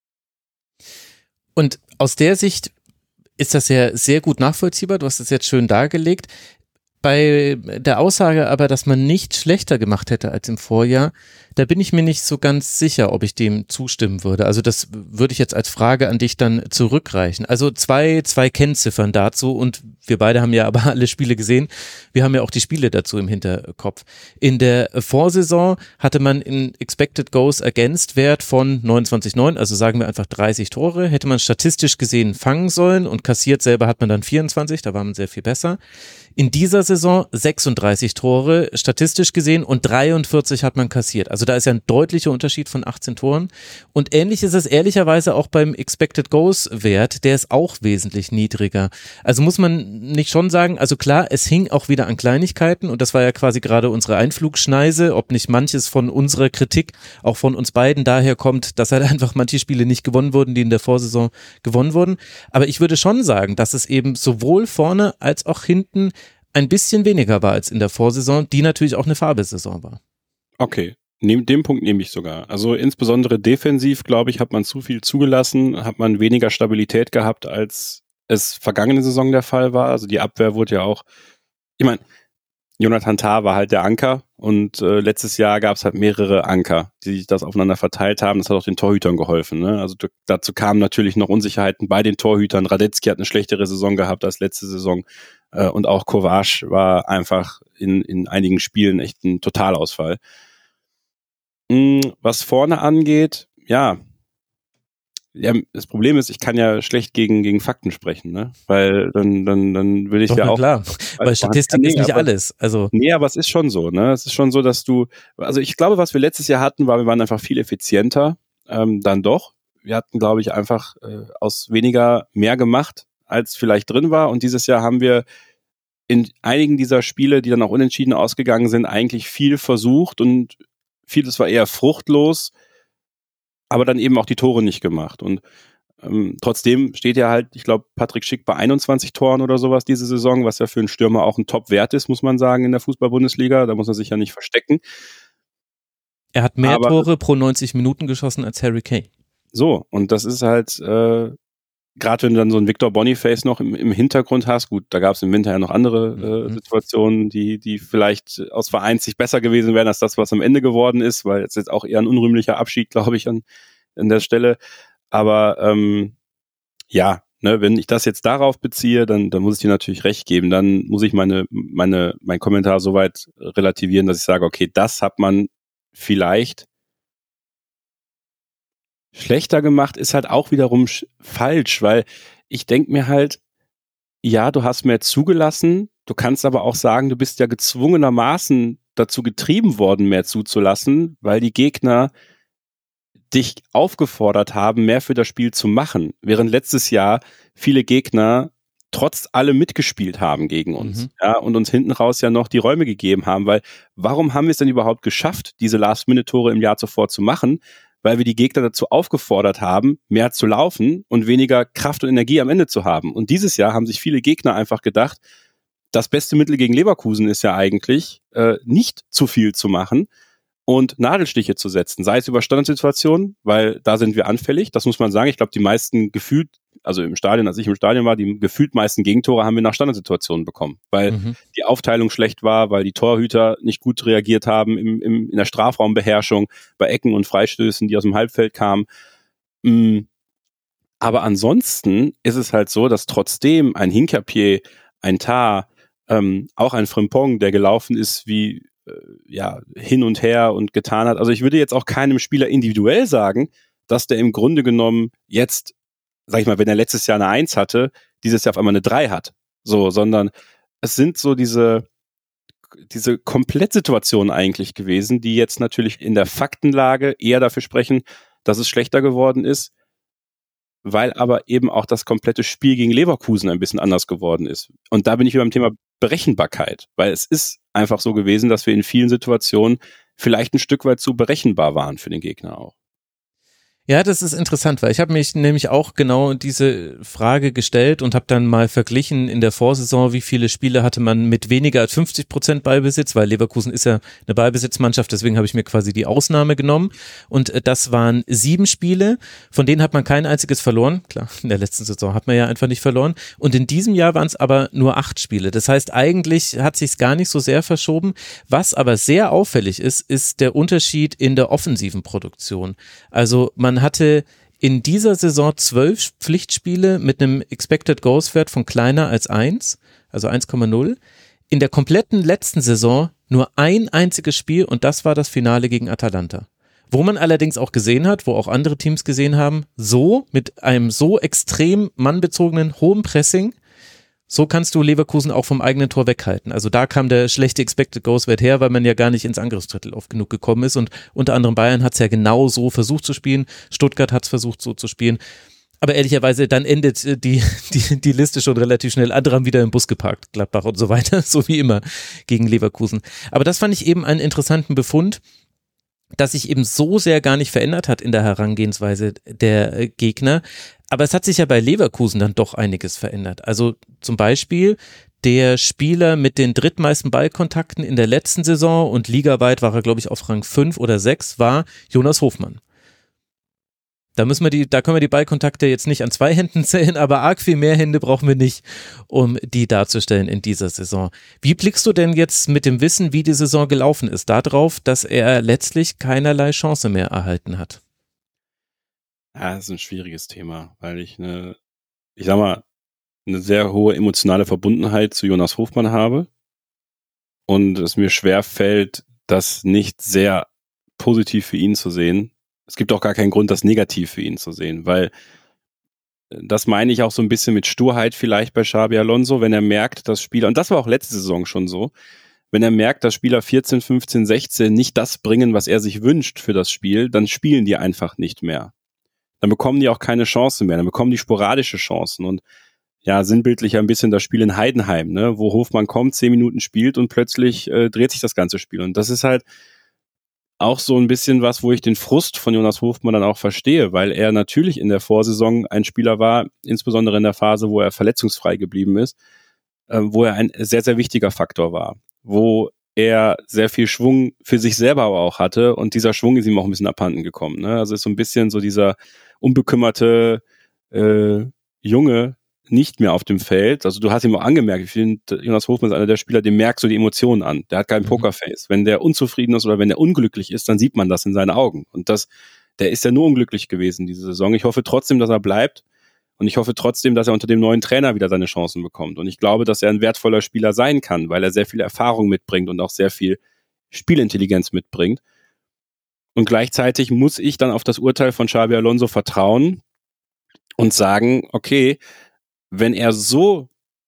Und aus der Sicht ist das ja sehr gut nachvollziehbar. Du hast es jetzt schön dargelegt. Bei der Aussage aber, dass man nicht schlechter gemacht hätte als im Vorjahr, da bin ich mir nicht so ganz sicher, ob ich dem zustimmen würde. Also das würde ich jetzt als Frage an dich dann zurückreichen. Also zwei Kennziffern dazu, und wir beide haben ja aber alle Spiele gesehen. Wir haben ja auch die Spiele dazu im Hinterkopf. In der Vorsaison hatte man einen Expected Goals Against Wert von 29,9, also sagen wir einfach 30 Tore. Hätte man statistisch gesehen fangen sollen, und kassiert selber hat man dann 24, da war man sehr viel besser. In dieser Saison 36 Tore statistisch gesehen und 43 hat man kassiert. Also da ist ja ein deutlicher Unterschied von 18 Toren. Und ähnlich ist es ehrlicherweise auch beim Expected Goals Wert, der ist auch wesentlich niedriger. Also muss man nicht schon sagen, also klar, es hing auch wieder an Kleinigkeiten, und das war ja quasi gerade unsere Einflugschneise, ob nicht manches von unserer Kritik auch von uns beiden daher kommt, dass halt einfach manche Spiele nicht gewonnen wurden, die in der Vorsaison gewonnen wurden. Aber ich würde schon sagen, dass es eben sowohl vorne als auch hinten ein bisschen weniger war als in der Vorsaison, die natürlich auch eine Fabelsaison war. Okay, den Punkt nehme ich sogar. Also insbesondere defensiv, glaube ich, hat man zu viel zugelassen, hat man weniger Stabilität gehabt, als es vergangene Saison der Fall war. Also die Abwehr wurde ja auch, ich meine, Jonathan Tah war halt der Anker, und letztes Jahr gab es halt mehrere Anker, die sich das aufeinander verteilt haben. Das hat auch den Torhütern geholfen. Ne? Also dazu kamen natürlich noch Unsicherheiten bei den Torhütern. Radetzky hat eine schlechtere Saison gehabt als letzte Saison, und auch Kovac war einfach in einigen Spielen echt ein Totalausfall. Was vorne angeht, ja, das Problem ist, ich kann ja schlecht gegen Fakten sprechen, ne? Weil dann will ich Doch, ja auch. Klar, weil Statistik ist nicht alles. Also nee, aber es ist schon so, ne? Es ist schon so, dass also ich glaube, was wir letztes Jahr hatten, war, wir waren einfach viel effizienter, dann doch. Wir hatten, glaube ich, einfach aus weniger mehr gemacht, als vielleicht drin war. Und dieses Jahr haben wir in einigen dieser Spiele, die dann auch unentschieden ausgegangen sind, eigentlich viel versucht, und vieles war eher fruchtlos, aber dann eben auch die Tore nicht gemacht. Und trotzdem steht ja halt, ich glaube, Patrick Schick bei 21 Toren oder sowas diese Saison, was ja für einen Stürmer auch ein Top-Wert ist, muss man sagen, in der Fußball-Bundesliga. Da muss er sich ja nicht verstecken. Er hat mehr Tore pro 90 Minuten geschossen als Harry Kane. So, und das ist halt, gerade wenn du dann so einen Victor Boniface noch im Hintergrund hast, gut, da gab es im Winter ja noch andere Situationen, die vielleicht aus Vereinssicht besser gewesen wären als das, was am Ende geworden ist, weil es jetzt auch eher ein unrühmlicher Abschied, glaube ich, an der Stelle. Aber ja, ne, wenn ich das jetzt darauf beziehe, dann muss ich dir natürlich recht geben. Dann muss ich mein Kommentar soweit relativieren, dass ich sage, okay, das hat man vielleicht schlechter gemacht, ist halt auch wiederum falsch, weil ich denke mir halt, ja, du hast mehr zugelassen, du kannst aber auch sagen, du bist ja gezwungenermaßen dazu getrieben worden, mehr zuzulassen, weil die Gegner dich aufgefordert haben, mehr für das Spiel zu machen, während letztes Jahr viele Gegner trotz allem mitgespielt haben gegen uns, ja, und uns hinten raus ja noch die Räume gegeben haben, weil warum haben wir es denn überhaupt geschafft, diese Last-Minute-Tore im Jahr zuvor zu machen? Weil wir die Gegner dazu aufgefordert haben, mehr zu laufen und weniger Kraft und Energie am Ende zu haben. Und dieses Jahr haben sich viele Gegner einfach gedacht, das beste Mittel gegen Leverkusen ist ja eigentlich, nicht zu viel zu machen, und Nadelstiche zu setzen, sei es über Standardsituationen, weil da sind wir anfällig, das muss man sagen. Ich glaube, die meisten gefühlt, also im Stadion, als ich im Stadion war, die gefühlt meisten Gegentore haben wir nach Standardsituationen bekommen, weil die Aufteilung schlecht war, weil die Torhüter nicht gut reagiert haben in der Strafraumbeherrschung, bei Ecken und Freistößen, die aus dem Halbfeld kamen. Aber ansonsten ist es halt so, dass trotzdem ein Hincapié, ein Tah, auch ein Frimpong, der gelaufen ist wie hin und her und getan hat. Also ich würde jetzt auch keinem Spieler individuell sagen, dass der im Grunde genommen jetzt, sag ich mal, wenn er letztes Jahr eine 1 hatte, dieses Jahr auf einmal eine 3 hat. So, sondern es sind so diese Komplettsituationen eigentlich gewesen, die jetzt natürlich in der Faktenlage eher dafür sprechen, dass es schlechter geworden ist, weil aber eben auch das komplette Spiel gegen Leverkusen ein bisschen anders geworden ist. Und da bin ich wieder beim Thema Berechenbarkeit, weil es ist einfach so gewesen, dass wir in vielen Situationen vielleicht ein Stück weit zu berechenbar waren für den Gegner auch. Ja, das ist interessant, weil ich habe mich nämlich auch genau diese Frage gestellt und habe dann mal verglichen in der Vorsaison, wie viele Spiele hatte man mit weniger als 50% Ballbesitz, weil Leverkusen ist ja eine Ballbesitzmannschaft, deswegen habe ich mir quasi die Ausnahme genommen und das waren 7 Spiele, von denen hat man kein einziges verloren, klar, in der letzten Saison hat man ja einfach nicht verloren und in diesem Jahr waren es aber nur 8 Spiele, das heißt eigentlich hat sich's gar nicht so sehr verschoben, was aber sehr auffällig ist der Unterschied in der offensiven Produktion, also man hatte in dieser Saison 12 Pflichtspiele mit einem Expected Goals Wert von kleiner als 1, also 1,0. In der kompletten letzten Saison nur ein einziges Spiel und das war das Finale gegen Atalanta. Wo man allerdings auch gesehen hat, wo auch andere Teams gesehen haben, so mit einem so extrem mannbezogenen hohen Pressing, so kannst du Leverkusen auch vom eigenen Tor weghalten. Also da kam der schlechte Expected Goals Wert her, weil man ja gar nicht ins Angriffsdrittel oft genug gekommen ist und unter anderem Bayern hat es ja genau so versucht zu spielen, Stuttgart hat es versucht so zu spielen, aber ehrlicherweise dann endet die Liste schon relativ schnell, andere haben wieder im Bus geparkt, Gladbach und so weiter, so wie immer gegen Leverkusen. Aber das fand ich eben einen interessanten Befund, dass sich eben so sehr gar nicht verändert hat in der Herangehensweise der Gegner. Aber es hat sich ja bei Leverkusen dann doch einiges verändert. Also zum Beispiel der Spieler mit den drittmeisten Ballkontakten in der letzten Saison und ligaweit war er, glaube ich, auf Rang 5 oder 6, war Jonas Hofmann. Da können wir die Ballkontakte jetzt nicht an 2 Händen zählen, aber arg viel mehr Hände brauchen wir nicht, um die darzustellen in dieser Saison. Wie blickst du denn jetzt mit dem Wissen, wie die Saison gelaufen ist, darauf, dass er letztlich keinerlei Chance mehr erhalten hat? Ja, das ist ein schwieriges Thema, weil ich eine sehr hohe emotionale Verbundenheit zu Jonas Hofmann habe und es mir schwer fällt, das nicht sehr positiv für ihn zu sehen. Es gibt auch gar keinen Grund, das negativ für ihn zu sehen, weil das meine ich auch so ein bisschen mit Sturheit vielleicht bei Xabi Alonso, wenn er merkt, dass Spieler, und das war auch letzte Saison schon so, wenn er merkt, dass Spieler 14, 15, 16 nicht das bringen, was er sich wünscht für das Spiel, dann spielen die einfach nicht mehr. Dann bekommen die auch keine Chance mehr, dann bekommen die sporadische Chancen und ja, sinnbildlich ein bisschen das Spiel in Heidenheim, ne, wo Hofmann kommt, 10 Minuten spielt und plötzlich dreht sich das ganze Spiel und das ist halt auch so ein bisschen was, wo ich den Frust von Jonas Hofmann dann auch verstehe, weil er natürlich in der Vorsaison ein Spieler war, insbesondere in der Phase, wo er verletzungsfrei geblieben ist, wo er ein sehr, sehr wichtiger Faktor war, wo er sehr viel Schwung für sich selber aber auch hatte und dieser Schwung ist ihm auch ein bisschen abhanden gekommen. Ne? Also ist so ein bisschen so dieser unbekümmerte Junge nicht mehr auf dem Feld. Also du hast ihm auch angemerkt, ich finde, Jonas Hofmann ist einer der Spieler, dem merkst du die Emotionen an. Der hat kein Pokerface. Wenn der unzufrieden ist oder wenn der unglücklich ist, dann sieht man das in seinen Augen. Und der ist ja nur unglücklich gewesen diese Saison. Ich hoffe trotzdem, dass er bleibt. Und ich hoffe trotzdem, dass er unter dem neuen Trainer wieder seine Chancen bekommt. Und ich glaube, dass er ein wertvoller Spieler sein kann, weil er sehr viel Erfahrung mitbringt und auch sehr viel Spielintelligenz mitbringt. Und gleichzeitig muss ich dann auf das Urteil von Xabi Alonso vertrauen und sagen, okay, wenn er so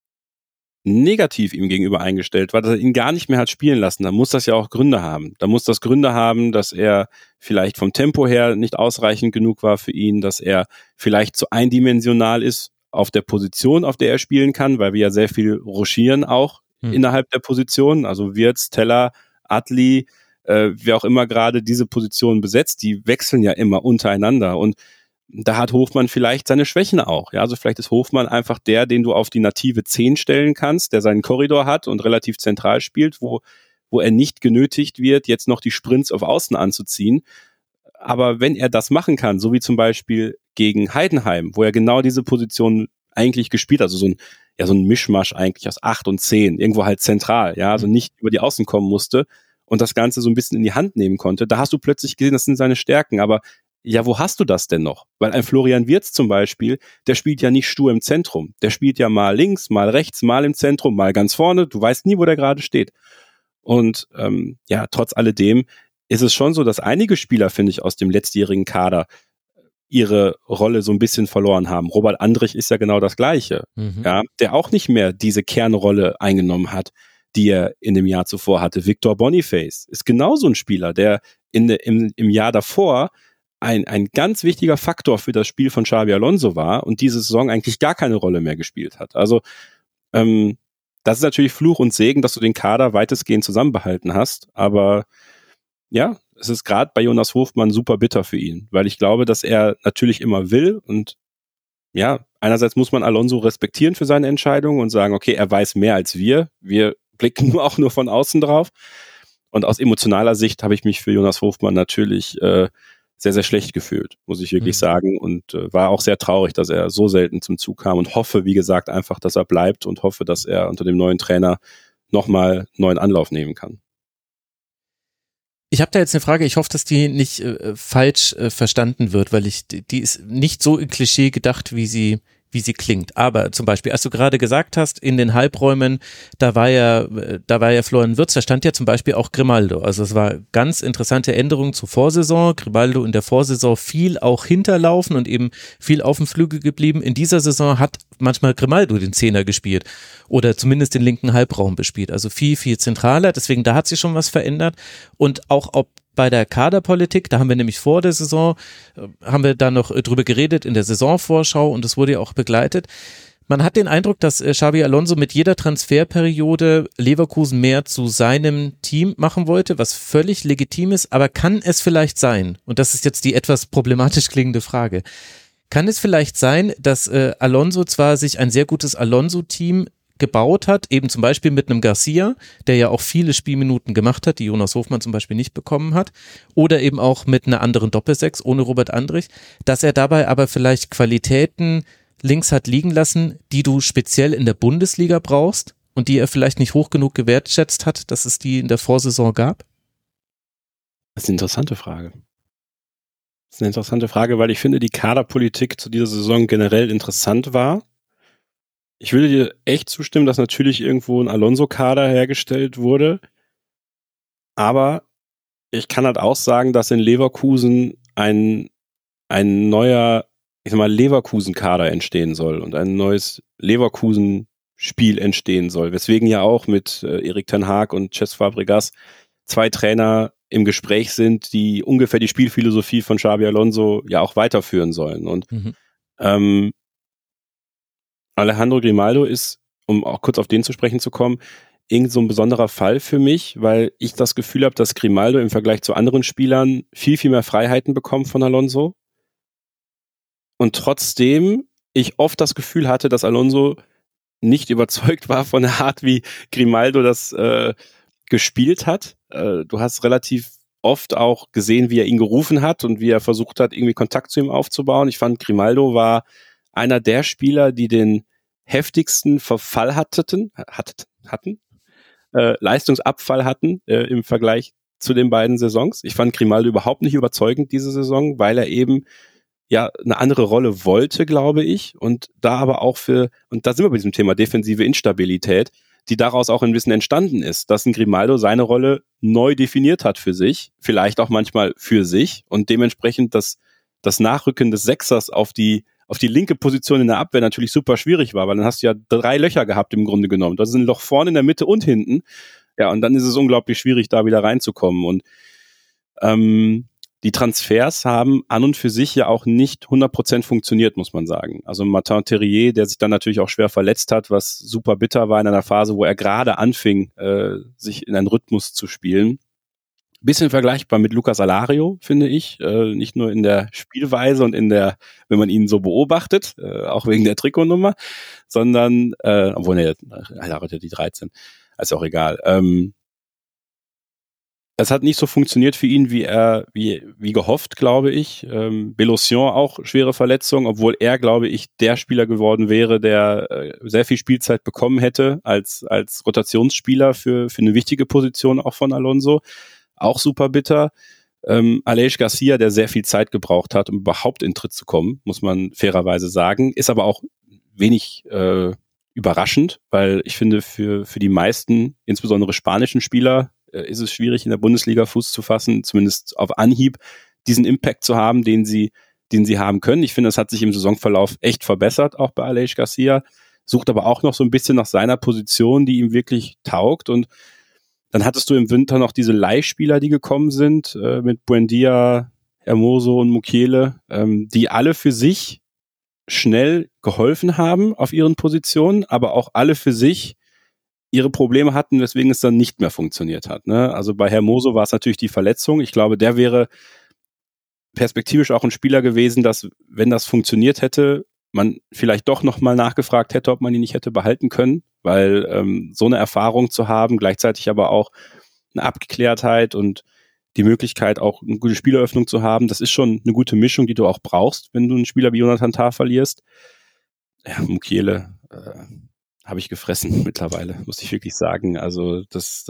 negativ ihm gegenüber eingestellt war, dass er ihn gar nicht mehr hat spielen lassen, dann muss das ja auch Gründe haben. Da muss das Gründe haben, dass er vielleicht vom Tempo her nicht ausreichend genug war für ihn, dass er vielleicht zu eindimensional ist auf der Position, auf der er spielen kann, weil wir ja sehr viel rochieren auch innerhalb der Position. Also Wirtz, Teller, Adli, wer auch immer gerade diese Positionen besetzt, die wechseln ja immer untereinander und da hat Hofmann vielleicht seine Schwächen auch. Ja, also vielleicht ist Hofmann einfach der, den du auf die native 10 stellen kannst, der seinen Korridor hat und relativ zentral spielt, wo wo er nicht genötigt wird, jetzt noch die Sprints auf Außen anzuziehen. Aber wenn er das machen kann, so wie zum Beispiel gegen Heidenheim, wo er genau diese Position eigentlich gespielt hat, also so ein Mischmasch eigentlich aus 8 und 10, irgendwo halt zentral, ja, also nicht über die Außen kommen musste und das Ganze so ein bisschen in die Hand nehmen konnte, da hast du plötzlich gesehen, das sind seine Stärken, aber ja, wo hast du das denn noch? Weil ein Florian Wirtz zum Beispiel, der spielt ja nicht stur im Zentrum, der spielt ja mal links, mal rechts, mal im Zentrum, mal ganz vorne, du weißt nie, wo der gerade steht. Und trotz alledem ist es schon so, dass einige Spieler, finde ich, aus dem letztjährigen Kader ihre Rolle so ein bisschen verloren haben. Robert Andrich ist ja genau das Gleiche, ja, der auch nicht mehr diese Kernrolle eingenommen hat, die er in dem Jahr zuvor hatte. Victor Boniface ist genauso ein Spieler, der im Jahr davor ein ganz wichtiger Faktor für das Spiel von Xabi Alonso war und diese Saison eigentlich gar keine Rolle mehr gespielt hat. Also das ist natürlich Fluch und Segen, dass du den Kader weitestgehend zusammenbehalten hast, aber ja, es ist gerade bei Jonas Hofmann super bitter für ihn, weil ich glaube, dass er natürlich immer will und ja, einerseits muss man Alonso respektieren für seine Entscheidung und sagen, okay, er weiß mehr als wir blicken nur von außen drauf und aus emotionaler Sicht habe ich mich für Jonas Hofmann natürlich sehr, sehr schlecht gefühlt, muss ich wirklich sagen und war auch sehr traurig, dass er so selten zum Zug kam und hoffe, wie gesagt, einfach, dass er bleibt und hoffe, dass er unter dem neuen Trainer nochmal neuen Anlauf nehmen kann. Ich habe da jetzt eine Frage, ich hoffe, dass die nicht falsch verstanden wird, weil die ist nicht so in Klischee gedacht, wie sie klingt. Aber zum Beispiel, als du gerade gesagt hast, in den Halbräumen, da war ja Florian Wirtz, da stand ja zum Beispiel auch Grimaldo. Also es war ganz interessante Änderung zur Vorsaison. Grimaldo in der Vorsaison viel auch hinterlaufen und eben viel auf dem Flügel geblieben. In dieser Saison hat manchmal Grimaldo den Zehner gespielt oder zumindest den linken Halbraum bespielt. Also viel, viel zentraler. Deswegen, da hat sich schon was verändert. Und auch ob bei der Kaderpolitik, da haben wir nämlich vor der Saison, haben wir da noch drüber geredet in der Saisonvorschau und das wurde ja auch begleitet. Man hat den Eindruck, dass Xabi Alonso mit jeder Transferperiode Leverkusen mehr zu seinem Team machen wollte, was völlig legitim ist, aber kann es vielleicht sein, und das ist jetzt die etwas problematisch klingende Frage, kann es vielleicht sein, dass Alonso zwar sich ein sehr gutes Alonso-Team gebaut hat, eben zum Beispiel mit einem Garcia, der ja auch viele Spielminuten gemacht hat, die Jonas Hofmann zum Beispiel nicht bekommen hat, oder eben auch mit einer anderen Doppelsechs ohne Robert Andrich, dass er dabei aber vielleicht Qualitäten links hat liegen lassen, die du speziell in der Bundesliga brauchst und die er vielleicht nicht hoch genug gewertschätzt hat, dass es die in der Vorsaison gab? Das ist eine interessante Frage. Das ist eine interessante Frage, weil ich finde, die Kaderpolitik zu dieser Saison generell interessant war. Ich würde dir echt zustimmen, dass natürlich irgendwo ein Alonso-Kader hergestellt wurde, aber ich kann halt auch sagen, dass in Leverkusen ein neuer, ich sag mal, Leverkusen-Kader entstehen soll und ein neues Leverkusen-Spiel entstehen soll, weswegen ja auch mit Erik ten Hag und Cesc Fabregas 2 Trainer im Gespräch sind, die ungefähr die Spielphilosophie von Xabi Alonso ja auch weiterführen sollen und Alejandro Grimaldo ist, um auch kurz auf den zu sprechen zu kommen, irgend so ein besonderer Fall für mich, weil ich das Gefühl habe, dass Grimaldo im Vergleich zu anderen Spielern viel, viel mehr Freiheiten bekommt von Alonso. Und trotzdem ich oft das Gefühl hatte, dass Alonso nicht überzeugt war von der Art, wie Grimaldo das gespielt hat. Du hast relativ oft auch gesehen, wie er ihn gerufen hat und wie er versucht hat, irgendwie Kontakt zu ihm aufzubauen. Ich fand, Grimaldo war einer der Spieler, die den heftigsten Verfall hatten, Leistungsabfall hatten im Vergleich zu den beiden Saisons. Ich fand Grimaldo überhaupt nicht überzeugend diese Saison, weil er eben ja eine andere Rolle wollte, glaube ich, und da aber auch und da sind wir bei diesem Thema defensive Instabilität, die daraus auch ein bisschen entstanden ist, dass ein Grimaldo seine Rolle neu definiert hat für sich, vielleicht auch manchmal für sich und dementsprechend das Nachrücken des Sechsers auf die linke Position in der Abwehr natürlich super schwierig war, weil dann hast du ja 3 Löcher gehabt im Grunde genommen. Das ist ein Loch vorne in der Mitte und hinten. Ja, und dann ist es unglaublich schwierig, da wieder reinzukommen. Und die Transfers haben an und für sich ja auch nicht 100% funktioniert, muss man sagen. Also Martin Terrier, der sich dann natürlich auch schwer verletzt hat, was super bitter war in einer Phase, wo er gerade anfing, sich in einen Rhythmus zu spielen. Bisschen vergleichbar mit Lucas Alario, finde ich. Nicht nur in der Spielweise und wenn man ihn so beobachtet, auch wegen der Trikotnummer, sondern, obwohl Alario hat ja die 13, ist auch egal. Es hat nicht so funktioniert für ihn, wie gehofft, glaube ich. Belocian auch schwere Verletzung, obwohl er, glaube ich, der Spieler geworden wäre, der sehr viel Spielzeit bekommen hätte als Rotationsspieler für eine wichtige Position auch von Alonso. Auch super bitter. Aleix Garcia, der sehr viel Zeit gebraucht hat, um überhaupt in Tritt zu kommen, muss man fairerweise sagen, ist aber auch wenig überraschend, weil ich finde, für die meisten, insbesondere spanischen Spieler, ist es schwierig, in der Bundesliga Fuß zu fassen, zumindest auf Anhieb diesen Impact zu haben, den sie haben können. Ich finde, das hat sich im Saisonverlauf echt verbessert, auch bei Aleix Garcia, sucht aber auch noch so ein bisschen nach seiner Position, die ihm wirklich taugt. Und dann hattest du im Winter noch diese Leihspieler, die gekommen sind, mit Buendia, Hermoso und Mukiele, die alle für sich schnell geholfen haben auf ihren Positionen, aber auch alle für sich ihre Probleme hatten, weswegen es dann nicht mehr funktioniert hat. Ne? Also bei Hermoso war es natürlich die Verletzung. Ich glaube, der wäre perspektivisch auch ein Spieler gewesen, dass, wenn das funktioniert hätte, man vielleicht doch nochmal nachgefragt hätte, ob man ihn nicht hätte behalten können, weil so eine Erfahrung zu haben, gleichzeitig aber auch eine Abgeklärtheit und die Möglichkeit, auch eine gute Spieleröffnung zu haben, das ist schon eine gute Mischung, die du auch brauchst, wenn du einen Spieler wie Jonathan Tah verlierst. Ja, Mukiele habe ich gefressen mittlerweile, muss ich wirklich sagen. Also das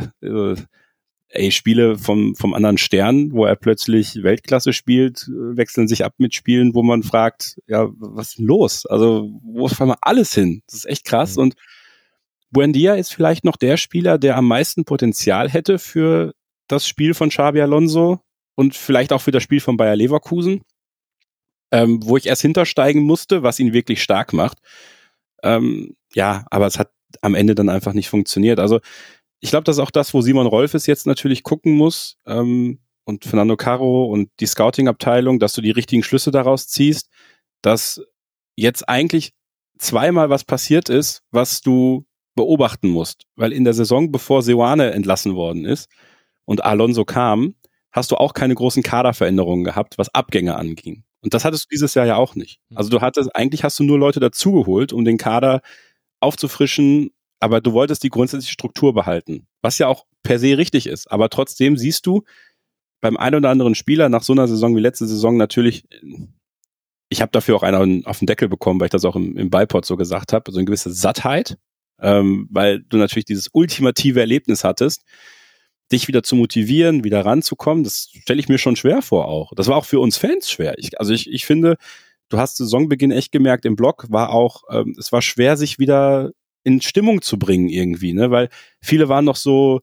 Spiele vom anderen Stern, wo er plötzlich Weltklasse spielt, wechseln sich ab mit Spielen, wo man fragt, ja, was ist denn los? Also wo ist mal alles hin? Das ist echt krass. Und Buendia ist vielleicht noch der Spieler, der am meisten Potenzial hätte für das Spiel von Xabi Alonso und vielleicht auch für das Spiel von Bayer Leverkusen, wo ich erst hintersteigen musste, was ihn wirklich stark macht. Ja, aber es hat am Ende dann einfach nicht funktioniert. Also ich glaube, das ist auch das, wo Simon Rolfes jetzt natürlich gucken muss und Fernando Carro und die Scouting-Abteilung, dass du die richtigen Schlüsse daraus ziehst, dass jetzt eigentlich zweimal was passiert ist, was du beobachten musst. Weil in der Saison, bevor Seoane entlassen worden ist und Alonso kam, hast du auch keine großen Kaderveränderungen gehabt, was Abgänge anging. Und das hattest du dieses Jahr ja auch nicht. Also eigentlich hast du nur Leute dazugeholt, um den Kader aufzufrischen, aber du wolltest die grundsätzliche Struktur behalten, was ja auch per se richtig ist. Aber trotzdem siehst du beim einen oder anderen Spieler nach so einer Saison wie letzte Saison natürlich, ich habe dafür auch einen auf den Deckel bekommen, weil ich das auch im Beipod so gesagt habe, so eine gewisse Sattheit, weil du natürlich dieses ultimative Erlebnis hattest, dich wieder zu motivieren, wieder ranzukommen, das stelle ich mir schon schwer vor auch. Das war auch für uns Fans schwer. Ich finde, du hast Saisonbeginn echt gemerkt, im Block war auch, es war schwer, sich wieder in Stimmung zu bringen irgendwie, ne, weil viele waren noch so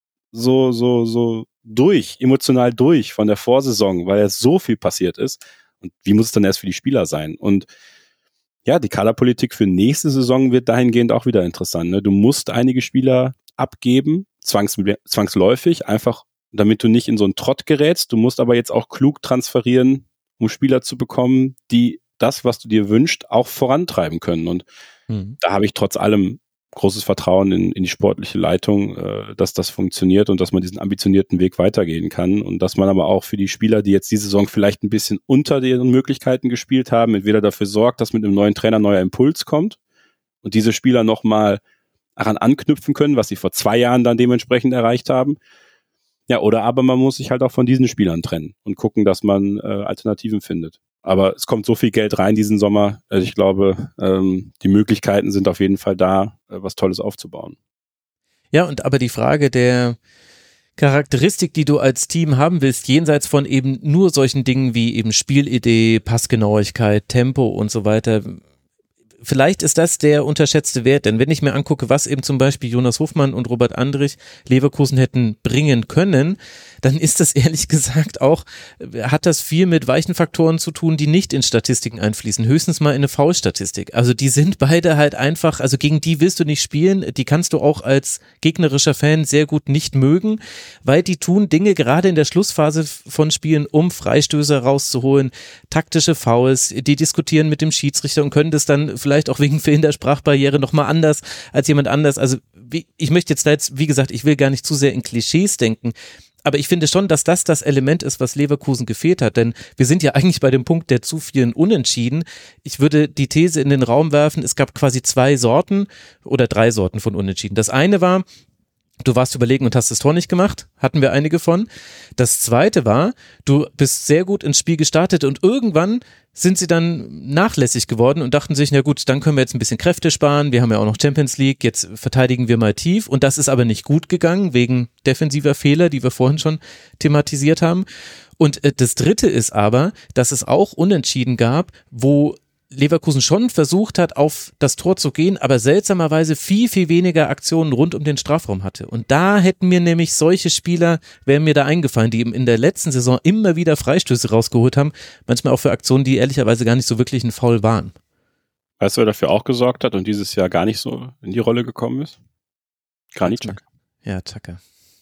emotional durch von der Vorsaison, weil ja so viel passiert ist. Und wie muss es dann erst für die Spieler sein? Und ja, die Kaderpolitik für nächste Saison wird dahingehend auch wieder interessant. Ne? Du musst einige Spieler abgeben, zwangsläufig, einfach damit du nicht in so einen Trott gerätst. Du musst aber jetzt auch klug transferieren, um Spieler zu bekommen, die das, was du dir wünschst, auch vorantreiben können. Und da habe ich trotz allem großes Vertrauen in die sportliche Leitung, dass das funktioniert und dass man diesen ambitionierten Weg weitergehen kann und dass man aber auch für die Spieler, die jetzt die Saison vielleicht ein bisschen unter deren Möglichkeiten gespielt haben, entweder dafür sorgt, dass mit einem neuen Trainer ein neuer Impuls kommt und diese Spieler nochmal daran anknüpfen können, was sie vor 2 Jahren dann dementsprechend erreicht haben. Ja, oder aber man muss sich halt auch von diesen Spielern trennen und gucken, dass man Alternativen findet. Aber es kommt so viel Geld rein diesen Sommer. Also ich glaube, die Möglichkeiten sind auf jeden Fall da, was Tolles aufzubauen. Ja, und aber die Frage der Charakteristik, die du als Team haben willst, jenseits von eben nur solchen Dingen wie eben Spielidee, Passgenauigkeit, Tempo und so weiter, vielleicht ist das der unterschätzte Wert, denn wenn ich mir angucke, was eben zum Beispiel Jonas Hofmann und Robert Andrich Leverkusen hätten bringen können, dann ist das ehrlich gesagt auch, hat das viel mit weichen Faktoren zu tun, die nicht in Statistiken einfließen, höchstens mal in eine Foul-Statistik. Also die sind beide halt einfach, also gegen die willst du nicht spielen, die kannst du auch als gegnerischer Fan sehr gut nicht mögen, weil die tun Dinge gerade in der Schlussphase von Spielen, um Freistöße rauszuholen, taktische Fouls, die diskutieren mit dem Schiedsrichter und können das dann vielleicht auch wegen fehlender Sprachbarriere nochmal anders als jemand anders. Also ich möchte jetzt, wie gesagt, ich will gar nicht zu sehr in Klischees denken, aber ich finde schon, dass das Element ist, was Leverkusen gefehlt hat, denn wir sind ja eigentlich bei dem Punkt der zu vielen Unentschieden. Ich würde die These in den Raum werfen, es gab quasi 2 Sorten oder 3 Sorten von Unentschieden. Das eine war, Du warst überlegen und hast das Tor nicht gemacht, hatten wir einige von. Das zweite war, du bist sehr gut ins Spiel gestartet und irgendwann sind sie dann nachlässig geworden und dachten sich, na gut, dann können wir jetzt ein bisschen Kräfte sparen, wir haben ja auch noch Champions League, jetzt verteidigen wir mal tief und das ist aber nicht gut gegangen wegen defensiver Fehler, die wir vorhin schon thematisiert haben. Und das dritte ist aber, dass es auch Unentschieden gab, wo Leverkusen schon versucht hat, auf das Tor zu gehen, aber seltsamerweise viel, viel weniger Aktionen rund um den Strafraum hatte. Und da hätten mir nämlich solche Spieler, wären mir da eingefallen, die eben in der letzten Saison immer wieder Freistöße rausgeholt haben, manchmal auch für Aktionen, die ehrlicherweise gar nicht so wirklich ein Foul waren. Weißt du, wer dafür auch gesorgt hat und dieses Jahr gar nicht so in die Rolle gekommen ist? Granit Xhaka. Ja, Xhaka.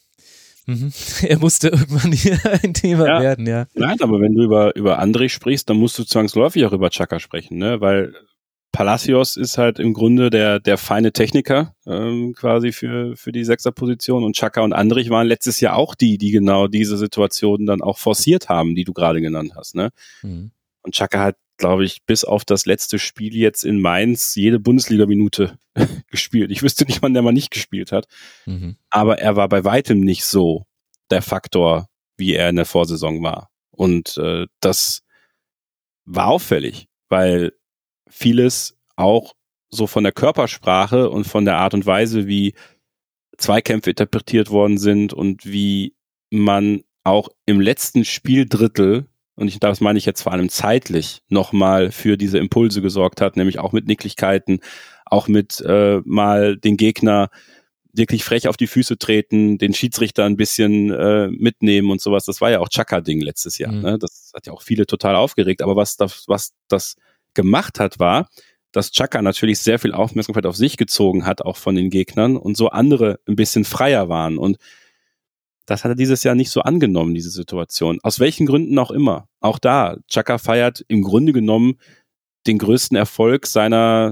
Er musste irgendwann hier ein Thema werden, ja. Nein, aber wenn du über André sprichst, dann musst du zwangsläufig auch über Xhaka sprechen, ne? Weil Palacios ist halt im Grunde der feine Techniker quasi für die Sechserposition und Xhaka und Andrich waren letztes Jahr auch die genau diese Situation dann auch forciert haben, die du gerade genannt hast, ne? Und Xhaka hat, glaube ich, bis auf das letzte Spiel jetzt in Mainz jede Bundesliga-Minute gespielt. Ich wüsste nicht, wann der mal nicht gespielt hat. Aber er war bei weitem nicht so der Faktor, wie er in der Vorsaison war. Und das war auffällig, weil vieles auch so von der Körpersprache und von der Art und Weise, wie Zweikämpfe interpretiert worden sind und wie man auch im letzten Spieldrittel, und das meine ich jetzt vor allem zeitlich, nochmal für diese Impulse gesorgt hat, nämlich auch mit Nicklichkeiten, auch mit mal den Gegner wirklich frech auf die Füße treten, den Schiedsrichter ein bisschen mitnehmen und sowas. Das war ja auch Xhaka-Ding letztes Jahr. Ne? Das hat ja auch viele total aufgeregt. Aber was das gemacht hat, war, dass Xhaka natürlich sehr viel Aufmerksamkeit auf sich gezogen hat, auch von den Gegnern, und so andere ein bisschen freier waren. Und das hat er dieses Jahr nicht so angenommen, diese Situation. Aus welchen Gründen auch immer. Auch da, Xhaka feiert im Grunde genommen den größten Erfolg seiner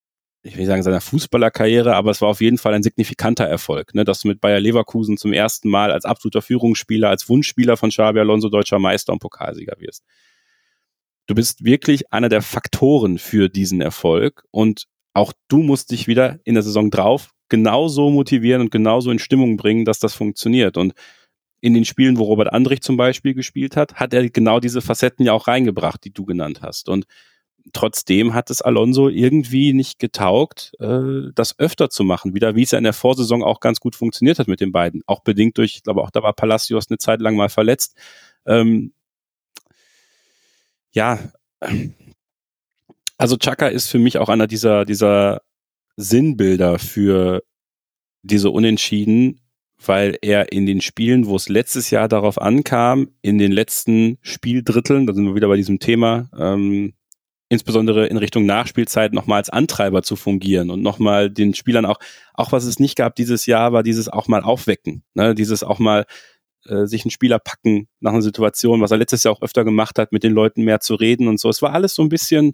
Fußballerkarriere, aber es war auf jeden Fall ein signifikanter Erfolg, ne? Dass du mit Bayer Leverkusen zum ersten Mal als absoluter Führungsspieler, als Wunschspieler von Xabi Alonso deutscher Meister und Pokalsieger wirst. Du bist wirklich einer der Faktoren für diesen Erfolg und auch du musst dich wieder in der Saison drauf genauso motivieren und genauso in Stimmung bringen, dass das funktioniert. Und in den Spielen, wo Robert Andrich zum Beispiel gespielt hat, hat er genau diese Facetten ja auch reingebracht, die du genannt hast. Und trotzdem hat es Alonso irgendwie nicht getaugt, das öfter zu machen, wieder wie es ja in der Vorsaison auch ganz gut funktioniert hat mit den beiden. Auch bedingt durch, ich glaube auch da war Palacios eine Zeit lang mal verletzt. Also Xhaka ist für mich auch einer dieser Sinnbilder für diese Unentschieden, weil er in den Spielen, wo es letztes Jahr darauf ankam, in den letzten Spieldritteln, da sind wir wieder bei diesem Thema, insbesondere in Richtung Nachspielzeit nochmal als Antreiber zu fungieren und nochmal den Spielern auch was es nicht gab dieses Jahr, war dieses auch mal aufwecken, ne? Dieses auch mal sich einen Spieler packen nach einer Situation, was er letztes Jahr auch öfter gemacht hat, mit den Leuten mehr zu reden und so. Es war alles so ein bisschen,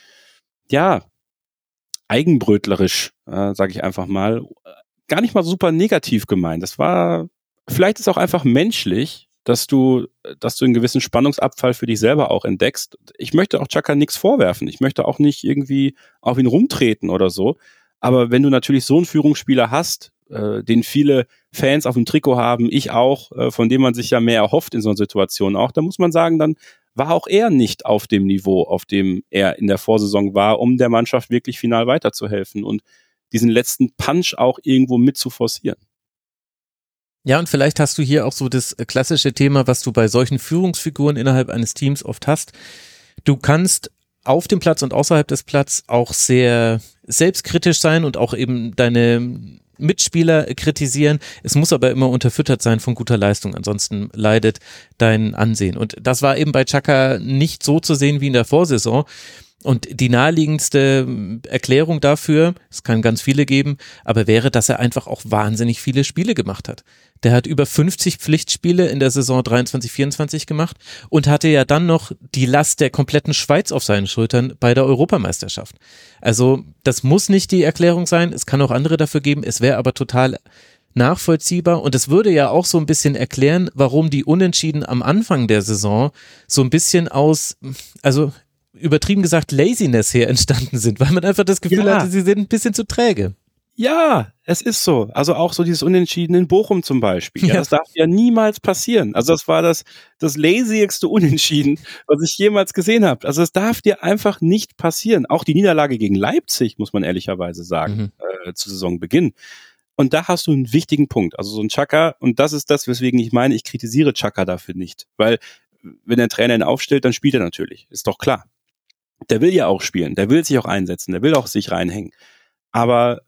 eigenbrötlerisch, sage ich einfach mal. Gar nicht mal super negativ gemeint. Das war, vielleicht ist auch einfach menschlich, dass du einen gewissen Spannungsabfall für dich selber auch entdeckst. Ich möchte auch Xhaka nichts vorwerfen. Ich möchte auch nicht irgendwie auf ihn rumtreten oder so. Aber wenn du natürlich so einen Führungsspieler hast, den viele Fans auf dem Trikot haben, ich auch, von dem man sich ja mehr erhofft in so einer Situation auch, da muss man sagen, dann war auch er nicht auf dem Niveau, auf dem er in der Vorsaison war, um der Mannschaft wirklich final weiterzuhelfen und diesen letzten Punch auch irgendwo mit zu forcieren. Ja, und vielleicht hast du hier auch so das klassische Thema, was du bei solchen Führungsfiguren innerhalb eines Teams oft hast. Du kannst auf dem Platz und außerhalb des Platzes auch sehr selbstkritisch sein und auch eben deine Mitspieler kritisieren. Es muss aber immer unterfüttert sein von guter Leistung, ansonsten leidet dein Ansehen. Und das war eben bei Xhaka nicht so zu sehen wie in der Vorsaison. Und die naheliegendste Erklärung dafür, es kann ganz viele geben, aber wäre, dass er einfach auch wahnsinnig viele Spiele gemacht hat. Der hat über 50 Pflichtspiele in der Saison 23/24 gemacht und hatte ja dann noch die Last der kompletten Schweiz auf seinen Schultern bei der Europameisterschaft. Also das muss nicht die Erklärung sein, es kann auch andere dafür geben, es wäre aber total nachvollziehbar und es würde ja auch so ein bisschen erklären, warum die Unentschieden am Anfang der Saison so ein bisschen übertrieben gesagt Laziness her entstanden sind, weil man einfach das Gefühl hatte, sie sind ein bisschen zu träge. Ja, es ist so. Also auch so dieses Unentschieden in Bochum zum Beispiel. Ja, Ja. das darf ja niemals passieren. Also das war das lazyigste Unentschieden, was ich jemals gesehen habe. Also es darf dir einfach nicht passieren. Auch die Niederlage gegen Leipzig, muss man ehrlicherweise sagen, zu Saisonbeginn. Und da hast du einen wichtigen Punkt. Also so ein Xhaka, und das ist das, weswegen ich meine, ich kritisiere Xhaka dafür nicht. Weil wenn der Trainer ihn aufstellt, dann spielt er natürlich. Ist doch klar. Der will ja auch spielen, der will sich auch einsetzen, der will auch sich reinhängen. Aber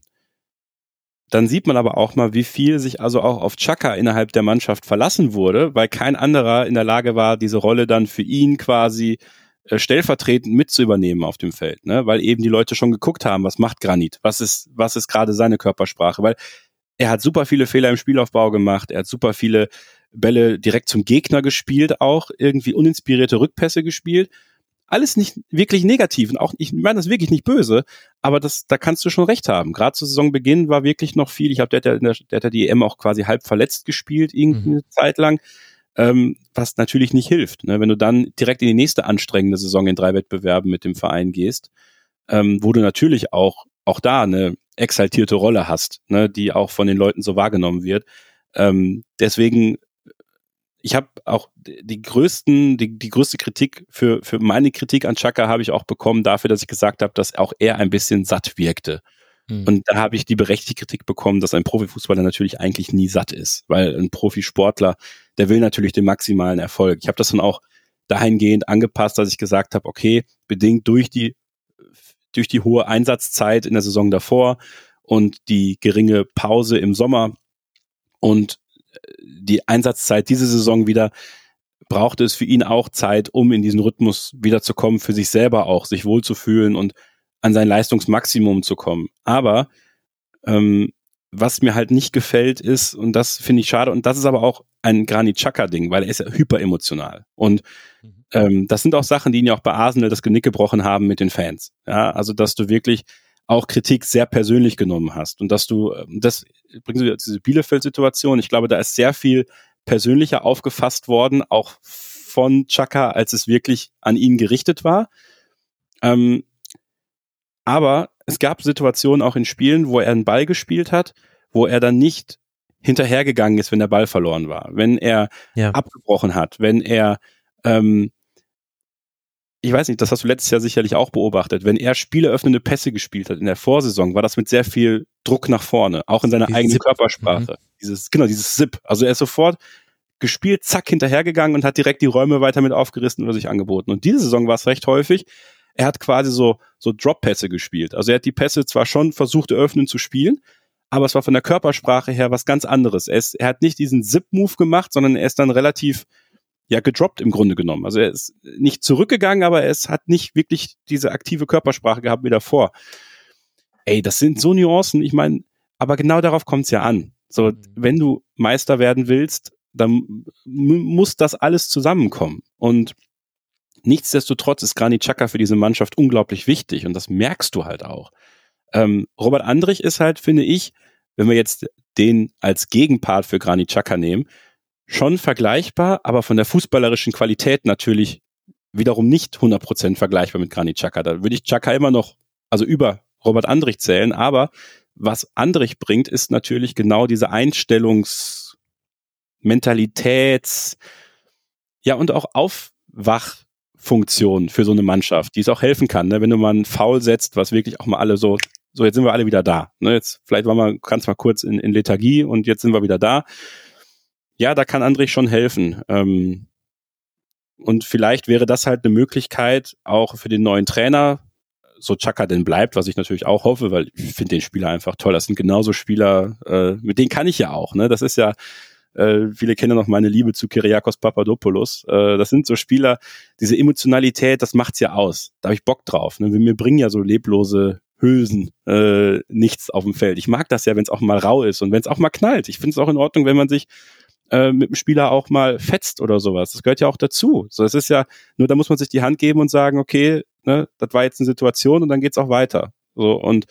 dann sieht man aber auch mal, wie viel sich also auch auf Xhaka innerhalb der Mannschaft verlassen wurde, weil kein anderer in der Lage war, diese Rolle dann für ihn quasi stellvertretend mit zu übernehmen auf dem Feld, ne? Weil eben die Leute schon geguckt haben, was macht Granit, was ist gerade seine Körpersprache, weil er hat super viele Fehler im Spielaufbau gemacht, er hat super viele Bälle direkt zum Gegner gespielt, auch irgendwie uninspirierte Rückpässe gespielt. Alles nicht wirklich negativ und auch, ich meine das wirklich nicht böse, aber da kannst du schon recht haben. Gerade zu Saisonbeginn war wirklich noch viel. Ich glaube, der hat die EM auch quasi halb verletzt gespielt, irgendeine Zeit lang, was natürlich nicht hilft. Ne? Wenn du dann direkt in die nächste anstrengende Saison in 3 Wettbewerben mit dem Verein gehst, wo du natürlich auch da eine exaltierte Rolle hast, ne? Die auch von den Leuten so wahrgenommen wird. Deswegen, ich habe auch die größte Kritik für meine Kritik an Xhaka habe ich auch bekommen dafür, dass ich gesagt habe, dass auch er ein bisschen satt wirkte. Und da habe ich die berechtigte Kritik bekommen, dass ein Profifußballer natürlich eigentlich nie satt ist, weil ein Profisportler, der will natürlich den maximalen Erfolg. Ich habe das dann auch dahingehend angepasst, dass ich gesagt habe, okay, bedingt durch die hohe Einsatzzeit in der Saison davor und die geringe Pause im Sommer und die Einsatzzeit diese Saison wieder, brauchte es für ihn auch Zeit, um in diesen Rhythmus wiederzukommen, für sich selber auch, sich wohlzufühlen und an sein Leistungsmaximum zu kommen. Aber was mir halt nicht gefällt ist, und das finde ich schade, und das ist aber auch ein Granit Xhaka-Ding, weil er ist ja hyperemotional. Und das sind auch Sachen, die ihn ja auch bei Arsenal das Genick gebrochen haben mit den Fans. Ja, also dass du wirklich auch Kritik sehr persönlich genommen hast und dass du, das bringst du diese Bielefeld-Situation, ich glaube, da ist sehr viel persönlicher aufgefasst worden, auch von Xhaka, als es wirklich an ihn gerichtet war. Aber es gab Situationen auch in Spielen, wo er einen Ball gespielt hat, wo er dann nicht hinterhergegangen ist, wenn der Ball verloren war, wenn er abgebrochen hat, wenn er ich weiß nicht, das hast du letztes Jahr sicherlich auch beobachtet, wenn er spieleröffnende Pässe gespielt hat in der Vorsaison, war das mit sehr viel Druck nach vorne, auch in seiner eigenen Körpersprache. Dieses Zip. Also er ist sofort gespielt, zack, hinterhergegangen und hat direkt die Räume weiter mit aufgerissen oder sich angeboten. Und diese Saison war es recht häufig, er hat quasi so Drop-Pässe gespielt. Also er hat die Pässe zwar schon versucht, öffnen zu spielen, aber es war von der Körpersprache her was ganz anderes. Er hat nicht diesen Zip-Move gemacht, sondern er ist dann relativ gedroppt im Grunde genommen. Also er ist nicht zurückgegangen, aber es hat nicht wirklich diese aktive Körpersprache gehabt wie davor. Ey, das sind so Nuancen, ich meine, aber genau darauf kommt es ja an. So, wenn du Meister werden willst, dann muss das alles zusammenkommen. Und nichtsdestotrotz ist Granit Xhaka für diese Mannschaft unglaublich wichtig und das merkst du halt auch. Robert Andrich ist halt, finde ich, wenn wir jetzt den als Gegenpart für Granit Xhaka nehmen, schon vergleichbar, aber von der fußballerischen Qualität natürlich wiederum nicht 100% vergleichbar mit Granit Xhaka. Da würde ich Xhaka immer noch, also über Robert Andrich zählen, aber was Andrich bringt, ist natürlich genau diese Einstellungsmentalitäts, und auch Aufwachfunktion für so eine Mannschaft, die es auch helfen kann, ne? Wenn du mal einen Foul setzt, was wirklich auch mal alle so jetzt sind wir alle wieder da. Ne? Jetzt vielleicht waren wir ganz mal kurz in Lethargie und jetzt sind wir wieder da. Ja, da kann Andrich schon helfen. Und vielleicht wäre das halt eine Möglichkeit, auch für den neuen Trainer, so Xhaka denn bleibt, was ich natürlich auch hoffe, weil ich finde den Spieler einfach toll. Das sind genauso Spieler, mit denen kann ich ja auch. Ne? Das ist ja, viele kennen noch meine Liebe zu Kyriakos Papadopoulos. Das sind so Spieler, diese Emotionalität, das macht's ja aus. Da habe ich Bock drauf. Ne? Mir bringen ja so leblose Hülsen nichts auf dem Feld. Ich mag das ja, wenn es auch mal rau ist und wenn es auch mal knallt. Ich finde es auch in Ordnung, wenn man sich mit dem Spieler auch mal fetzt oder sowas. Das gehört ja auch dazu. So, es ist ja, nur da muss man sich die Hand geben und sagen, okay, ne, das war jetzt eine Situation und dann geht's auch weiter. So, und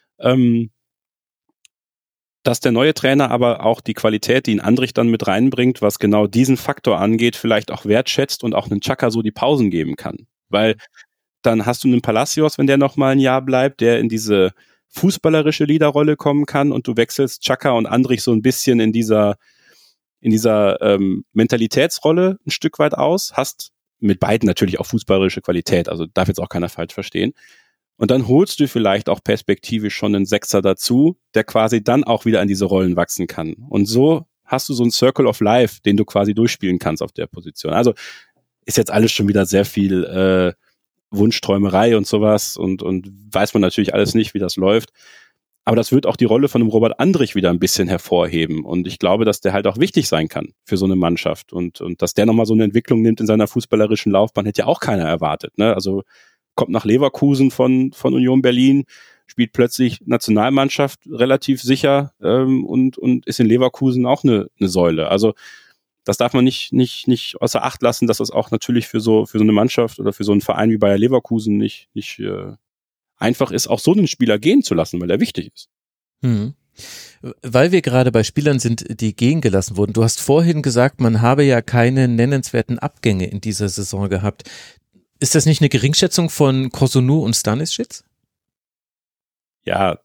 dass der neue Trainer aber auch die Qualität, die ihn Andrich dann mit reinbringt, was genau diesen Faktor angeht, vielleicht auch wertschätzt und auch einen Xhaka so die Pausen geben kann. Weil dann hast du einen Palacios, wenn der noch mal ein Jahr bleibt, der in diese fußballerische Leaderrolle kommen kann und du wechselst Xhaka und Andrich so ein bisschen in dieser Mentalitätsrolle ein Stück weit aus, hast mit beiden natürlich auch fußballerische Qualität, also darf jetzt auch keiner falsch verstehen. Und dann holst du vielleicht auch perspektivisch schon einen Sechser dazu, der quasi dann auch wieder an diese Rollen wachsen kann. Und so hast du so einen Circle of Life, den du quasi durchspielen kannst auf der Position. Also ist jetzt alles schon wieder sehr viel Wunschträumerei und sowas und weiß man natürlich alles nicht, wie das läuft. Aber das wird auch die Rolle von einem Robert Andrich wieder ein bisschen hervorheben. Und ich glaube, dass der halt auch wichtig sein kann für so eine Mannschaft. Und dass der nochmal so eine Entwicklung nimmt in seiner fußballerischen Laufbahn, hätte ja auch keiner erwartet. Ne? Also kommt nach Leverkusen von Union Berlin, spielt plötzlich Nationalmannschaft relativ sicher und ist in Leverkusen auch eine Säule. Also das darf man nicht außer Acht lassen, dass das auch natürlich für so eine Mannschaft oder für so einen Verein wie Bayer Leverkusen nicht einfach ist, auch so einen Spieler gehen zu lassen, weil er wichtig ist. Weil wir gerade bei Spielern sind, die gehen gelassen wurden. Du hast vorhin gesagt, man habe ja keine nennenswerten Abgänge in dieser Saison gehabt. Ist das nicht eine Geringschätzung von Kosunu und Stanisic? Ja,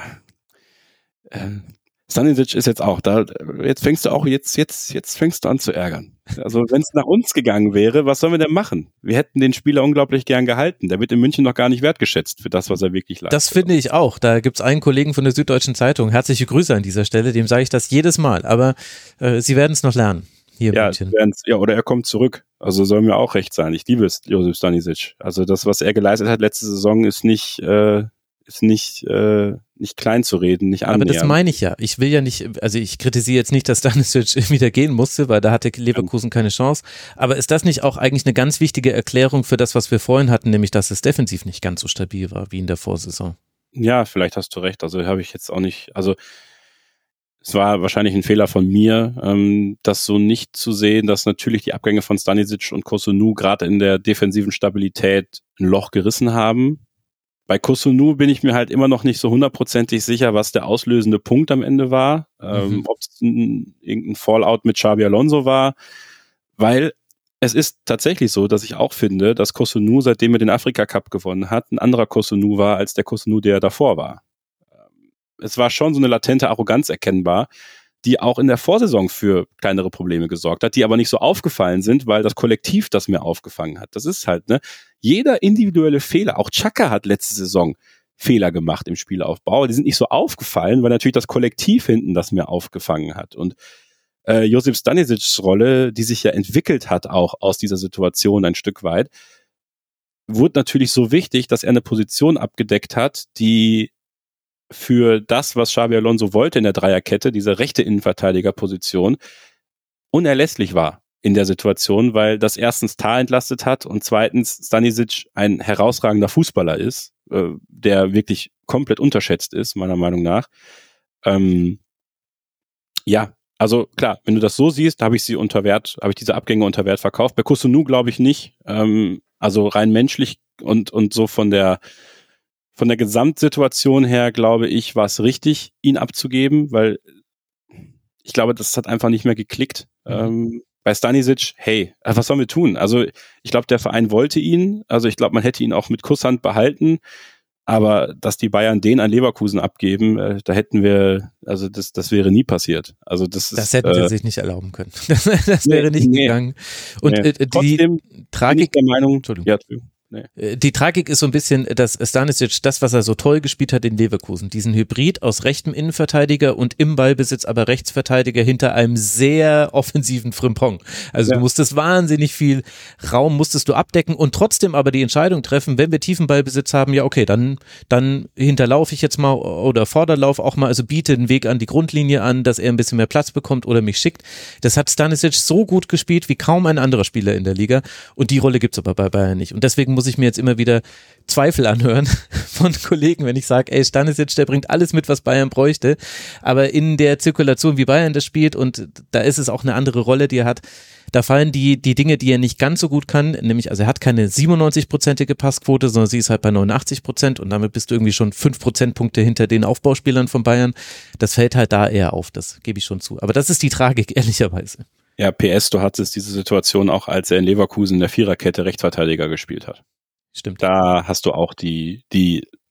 Stanisic ist jetzt auch da. Jetzt fängst du an zu ärgern. Also wenn es nach uns gegangen wäre, was sollen wir denn machen? Wir hätten den Spieler unglaublich gern gehalten. Der wird in München noch gar nicht wertgeschät für das, was er wirklich leistet. Das finde ich auch. Da gibt's einen Kollegen von der Süddeutschen Zeitung. Herzliche Grüße an dieser Stelle. Dem sage ich das jedes Mal. Aber Sie werden es noch lernen. Hier in München. Oder er kommt zurück. Also soll mir auch recht sein. Ich liebe es, Josip Stanisic. Also das, was er geleistet hat letzte Saison, ist nicht klein zu reden, nicht annähernd. Aber das meine ich ja. Ich will ja nicht, also ich kritisiere jetzt nicht, dass Stanisic wieder gehen musste, weil da hatte Leverkusen keine Chance. Aber ist das nicht auch eigentlich eine ganz wichtige Erklärung für das, was wir vorhin hatten, nämlich, dass es defensiv nicht ganz so stabil war wie in der Vorsaison? Ja, vielleicht hast du recht. Also habe ich jetzt auch nicht, also es war wahrscheinlich ein Fehler von mir, das so nicht zu sehen, dass natürlich die Abgänge von Stanisic und Kosunu gerade in der defensiven Stabilität ein Loch gerissen haben. Bei Kosunu bin ich mir halt immer noch nicht so hundertprozentig sicher, was der auslösende Punkt am Ende war. Ob es irgendein Fallout mit Xabi Alonso war. Weil es ist tatsächlich so, dass ich auch finde, dass Kosunu, seitdem er den Afrika Cup gewonnen hat, ein anderer Kosunu war, als der Kosunu, der davor war. Es war schon so eine latente Arroganz erkennbar, die auch in der Vorsaison für kleinere Probleme gesorgt hat, die aber nicht so aufgefallen sind, weil das Kollektiv das mehr aufgefangen hat. Das ist halt, ne? Jeder individuelle Fehler, auch Xhaka hat letzte Saison Fehler gemacht im Spielaufbau, die sind nicht so aufgefallen, weil natürlich das Kollektiv hinten das mehr aufgefangen hat. Und Josip Stanisics Rolle, die sich ja entwickelt hat auch aus dieser Situation ein Stück weit, wurde natürlich so wichtig, dass er eine Position abgedeckt hat, die für das, was Xabi Alonso wollte in der Dreierkette, diese rechte Innenverteidigerposition, unerlässlich war in der Situation, weil das erstens Tah entlastet hat und zweitens Stanisic ein herausragender Fußballer ist, der wirklich komplett unterschätzt ist, meiner Meinung nach. Ja, also klar, wenn du das so siehst, habe ich diese Abgänge unter Wert verkauft. Bei Kosunu glaube ich nicht. Also rein menschlich und so von der Gesamtsituation her, glaube ich, war es richtig, ihn abzugeben, weil ich glaube, das hat einfach nicht mehr geklickt. Bei Stanisic, hey, was sollen wir tun? Also ich glaube, der Verein wollte ihn, also ich glaube, man hätte ihn auch mit Kusshand behalten, aber dass die Bayern den an Leverkusen abgeben, da hätten wir, also das wäre nie passiert. Also das hätten sie sich nicht erlauben können. Das wäre nicht gegangen. Und trotzdem die Tragik bin ich der Meinung, Entschuldigung. Ja, die Tragik ist so ein bisschen, dass Stanisic das, was er so toll gespielt hat in Leverkusen, diesen Hybrid aus rechtem Innenverteidiger und im Ballbesitz aber Rechtsverteidiger hinter einem sehr offensiven Frimpong. Also du musstest wahnsinnig viel Raum musstest du abdecken und trotzdem aber die Entscheidung treffen, wenn wir tiefen Ballbesitz haben, ja okay, dann hinterlaufe ich jetzt mal oder Vorderlauf auch mal, also biete den Weg an die Grundlinie an, dass er ein bisschen mehr Platz bekommt oder mich schickt. Das hat Stanisic so gut gespielt wie kaum ein anderer Spieler in der Liga und die Rolle gibt's aber bei Bayern nicht und deswegen muss ich mir jetzt immer wieder Zweifel anhören von Kollegen, wenn ich sage, ey, Stanisic, der bringt alles mit, was Bayern bräuchte, aber in der Zirkulation, wie Bayern das spielt und da ist es auch eine andere Rolle, die er hat, da fallen die Dinge, die er nicht ganz so gut kann, nämlich, also er hat keine 97-prozentige Passquote, sondern sie ist halt bei 89% und damit bist du irgendwie schon 5 Prozentpunkte hinter den Aufbauspielern von Bayern, das fällt halt da eher auf, das gebe ich schon zu, aber das ist die Tragik, ehrlicherweise. Ja, PS, du hattest diese Situation auch, als er in Leverkusen in der Viererkette Rechtsverteidiger gespielt hat. Stimmt. Da hast du auch die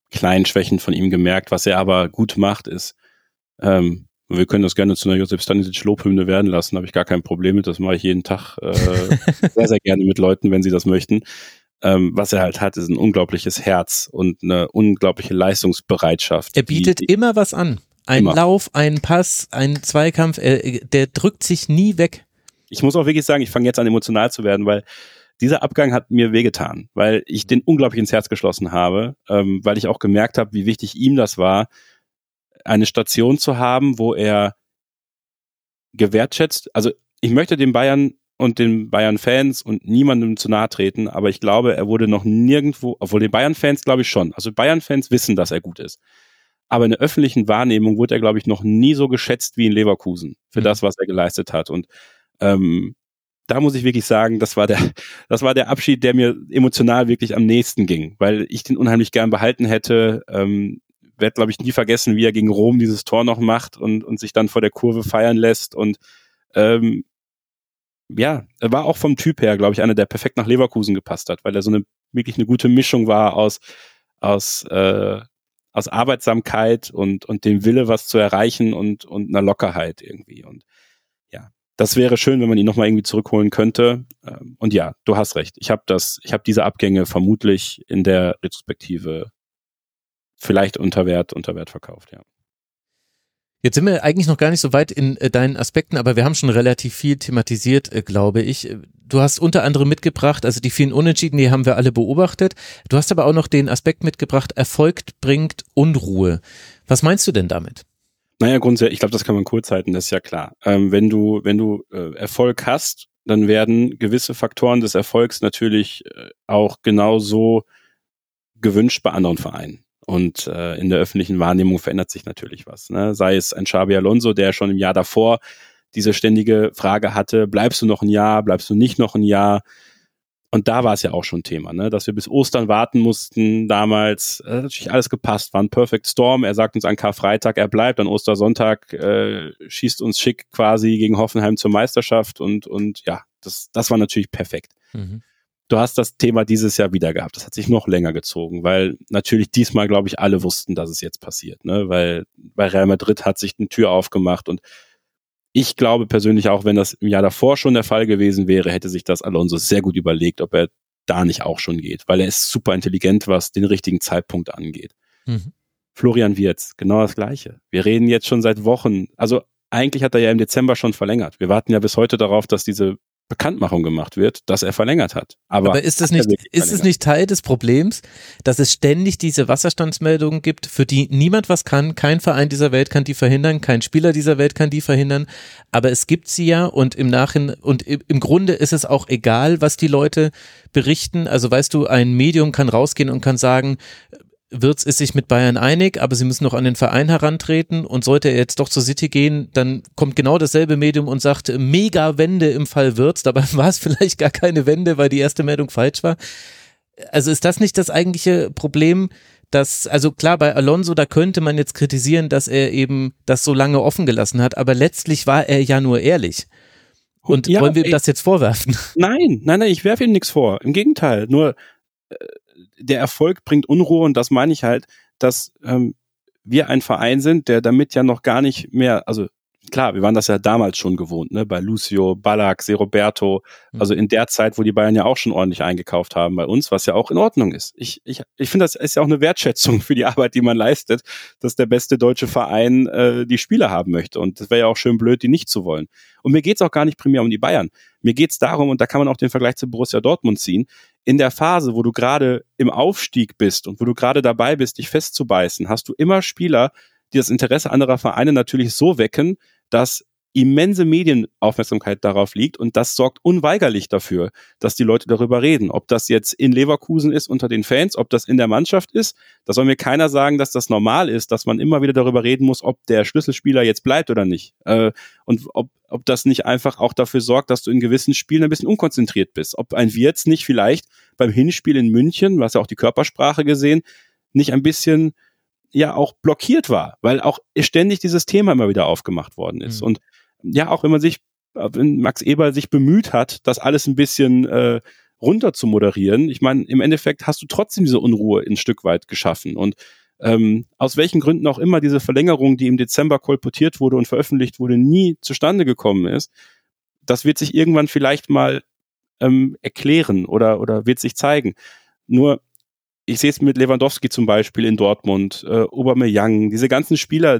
kleinen Schwächen von ihm gemerkt. Was er aber gut macht, ist, wir können das gerne zu einer Josip Stanisic-Lobhymne werden lassen, habe ich gar kein Problem mit. Das mache ich jeden Tag sehr, sehr gerne mit Leuten, wenn sie das möchten. Was er halt hat, ist ein unglaubliches Herz und eine unglaubliche Leistungsbereitschaft. Er bietet immer was an. Ein Lauf, einen Pass, einen Zweikampf, der drückt sich nie weg. Ich muss auch wirklich sagen, ich fange jetzt an, emotional zu werden, weil dieser Abgang hat mir wehgetan, weil ich den unglaublich ins Herz geschlossen habe, weil ich auch gemerkt habe, wie wichtig ihm das war, eine Station zu haben, wo er gewertschätzt, also ich möchte den Bayern und den Bayern-Fans und niemandem zu nahe treten, aber ich glaube, er wurde noch nirgendwo, obwohl den Bayern-Fans glaube ich schon, also Bayern-Fans wissen, dass er gut ist, aber in der öffentlichen Wahrnehmung wurde er, glaube ich, noch nie so geschätzt wie in Leverkusen für das, was er geleistet hat und da muss ich wirklich sagen, das war der Abschied, der mir emotional wirklich am nächsten ging, weil ich den unheimlich gern behalten hätte, werde, glaube ich, nie vergessen, wie er gegen Rom dieses Tor noch macht und sich dann vor der Kurve feiern lässt. Und er war auch vom Typ her, glaube ich, einer, der perfekt nach Leverkusen gepasst hat, weil er so wirklich eine gute Mischung war aus Arbeitsamkeit und dem Wille, was zu erreichen und einer Lockerheit irgendwie. Und ja, das wäre schön, wenn man ihn nochmal irgendwie zurückholen könnte. Und ja, du hast recht. Ich habe diese Abgänge vermutlich in der Retrospektive vielleicht unter Wert verkauft, ja. Jetzt sind wir eigentlich noch gar nicht so weit in deinen Aspekten, aber wir haben schon relativ viel thematisiert, glaube ich. Du hast unter anderem mitgebracht, also die vielen Unentschieden, die haben wir alle beobachtet. Du hast aber auch noch den Aspekt mitgebracht, Erfolg bringt Unruhe. Was meinst du denn damit? Naja, grundsätzlich, ich glaube, das kann man kurz halten, das ist ja klar. Wenn du Erfolg hast, dann werden gewisse Faktoren des Erfolgs natürlich auch genauso gewünscht bei anderen Vereinen. Und in der öffentlichen Wahrnehmung verändert sich natürlich was. Ne? Sei es ein Xabi Alonso, der schon im Jahr davor diese ständige Frage hatte, bleibst du noch ein Jahr, bleibst du nicht noch ein Jahr? Und da war es ja auch schon Thema, ne? Dass wir bis Ostern warten mussten damals. Hat natürlich alles gepasst, war ein Perfect Storm. Er sagt uns an Karfreitag, er bleibt, an Ostersonntag schießt uns schick quasi gegen Hoffenheim zur Meisterschaft und ja, das war natürlich perfekt. Mhm. Du hast das Thema dieses Jahr wieder gehabt. Das hat sich noch länger gezogen, weil natürlich diesmal, glaube ich, alle wussten, dass es jetzt passiert, ne? Weil bei Real Madrid hat sich eine Tür aufgemacht und ich glaube persönlich auch, wenn das im Jahr davor schon der Fall gewesen wäre, hätte sich das Alonso sehr gut überlegt, ob er da nicht auch schon geht, weil er ist super intelligent, was den richtigen Zeitpunkt angeht. Mhm. Florian Wirtz, genau das Gleiche. Wir reden jetzt schon seit Wochen, also eigentlich hat er ja im Dezember schon verlängert. Wir warten ja bis heute darauf, dass diese Bekanntmachung gemacht wird, dass er verlängert hat. Aber ist es nicht Teil des Problems, dass es ständig diese Wasserstandsmeldungen gibt, für die niemand was kann, kein Verein dieser Welt kann die verhindern, kein Spieler dieser Welt kann die verhindern, aber es gibt sie ja und im Grunde ist es auch egal, was die Leute berichten, also weißt du, ein Medium kann rausgehen und kann sagen, Wirtz ist sich mit Bayern einig, aber sie müssen noch an den Verein herantreten und sollte er jetzt doch zur City gehen, dann kommt genau dasselbe Medium und sagt, mega Wende im Fall Wirtz, dabei war es vielleicht gar keine Wende, weil die erste Meldung falsch war. Also ist das nicht das eigentliche Problem, also klar, bei Alonso, da könnte man jetzt kritisieren, dass er eben das so lange offen gelassen hat, aber letztlich war er ja nur ehrlich. Und ja, wollen wir ihm das jetzt vorwerfen? Nein, ich werfe ihm nichts vor. Im Gegenteil, nur der Erfolg bringt Unruhe und das meine ich halt, dass wir ein Verein sind, der damit ja noch gar nicht mehr, also klar, wir waren das ja damals schon gewohnt, ne, bei Lucio, Ballack, Seroberto, also in der Zeit, wo die Bayern ja auch schon ordentlich eingekauft haben bei uns, was ja auch in Ordnung ist. Ich finde, das ist ja auch eine Wertschätzung für die Arbeit, die man leistet, dass der beste deutsche Verein die Spieler haben möchte und das wäre ja auch schön blöd, die nicht zu wollen. Und mir geht's auch gar nicht primär um die Bayern. Mir geht's darum, und da kann man auch den Vergleich zu Borussia Dortmund ziehen, in der Phase, wo du gerade im Aufstieg bist und wo du gerade dabei bist, dich festzubeißen, hast du immer Spieler, die das Interesse anderer Vereine natürlich so wecken, dass immense Medienaufmerksamkeit darauf liegt und das sorgt unweigerlich dafür, dass die Leute darüber reden. Ob das jetzt in Leverkusen ist unter den Fans, ob das in der Mannschaft ist, da soll mir keiner sagen, dass das normal ist, dass man immer wieder darüber reden muss, ob der Schlüsselspieler jetzt bleibt oder nicht. Und ob das nicht einfach auch dafür sorgt, dass du in gewissen Spielen ein bisschen unkonzentriert bist. Ob ein Wirtz nicht vielleicht beim Hinspiel in München, was ja auch die Körpersprache gesehen, nicht ein bisschen ja auch blockiert war, weil auch ständig dieses Thema immer wieder aufgemacht worden ist. Und ja, auch wenn Max Eberl sich bemüht hat, das alles ein bisschen runter zu moderieren. Ich meine, im Endeffekt hast du trotzdem diese Unruhe ein Stück weit geschaffen. Und aus welchen Gründen auch immer diese Verlängerung, die im Dezember kolportiert wurde und veröffentlicht wurde, nie zustande gekommen ist, das wird sich irgendwann vielleicht mal erklären oder wird sich zeigen. Nur, ich sehe es mit Lewandowski zum Beispiel in Dortmund, Aubameyang, diese ganzen Spieler,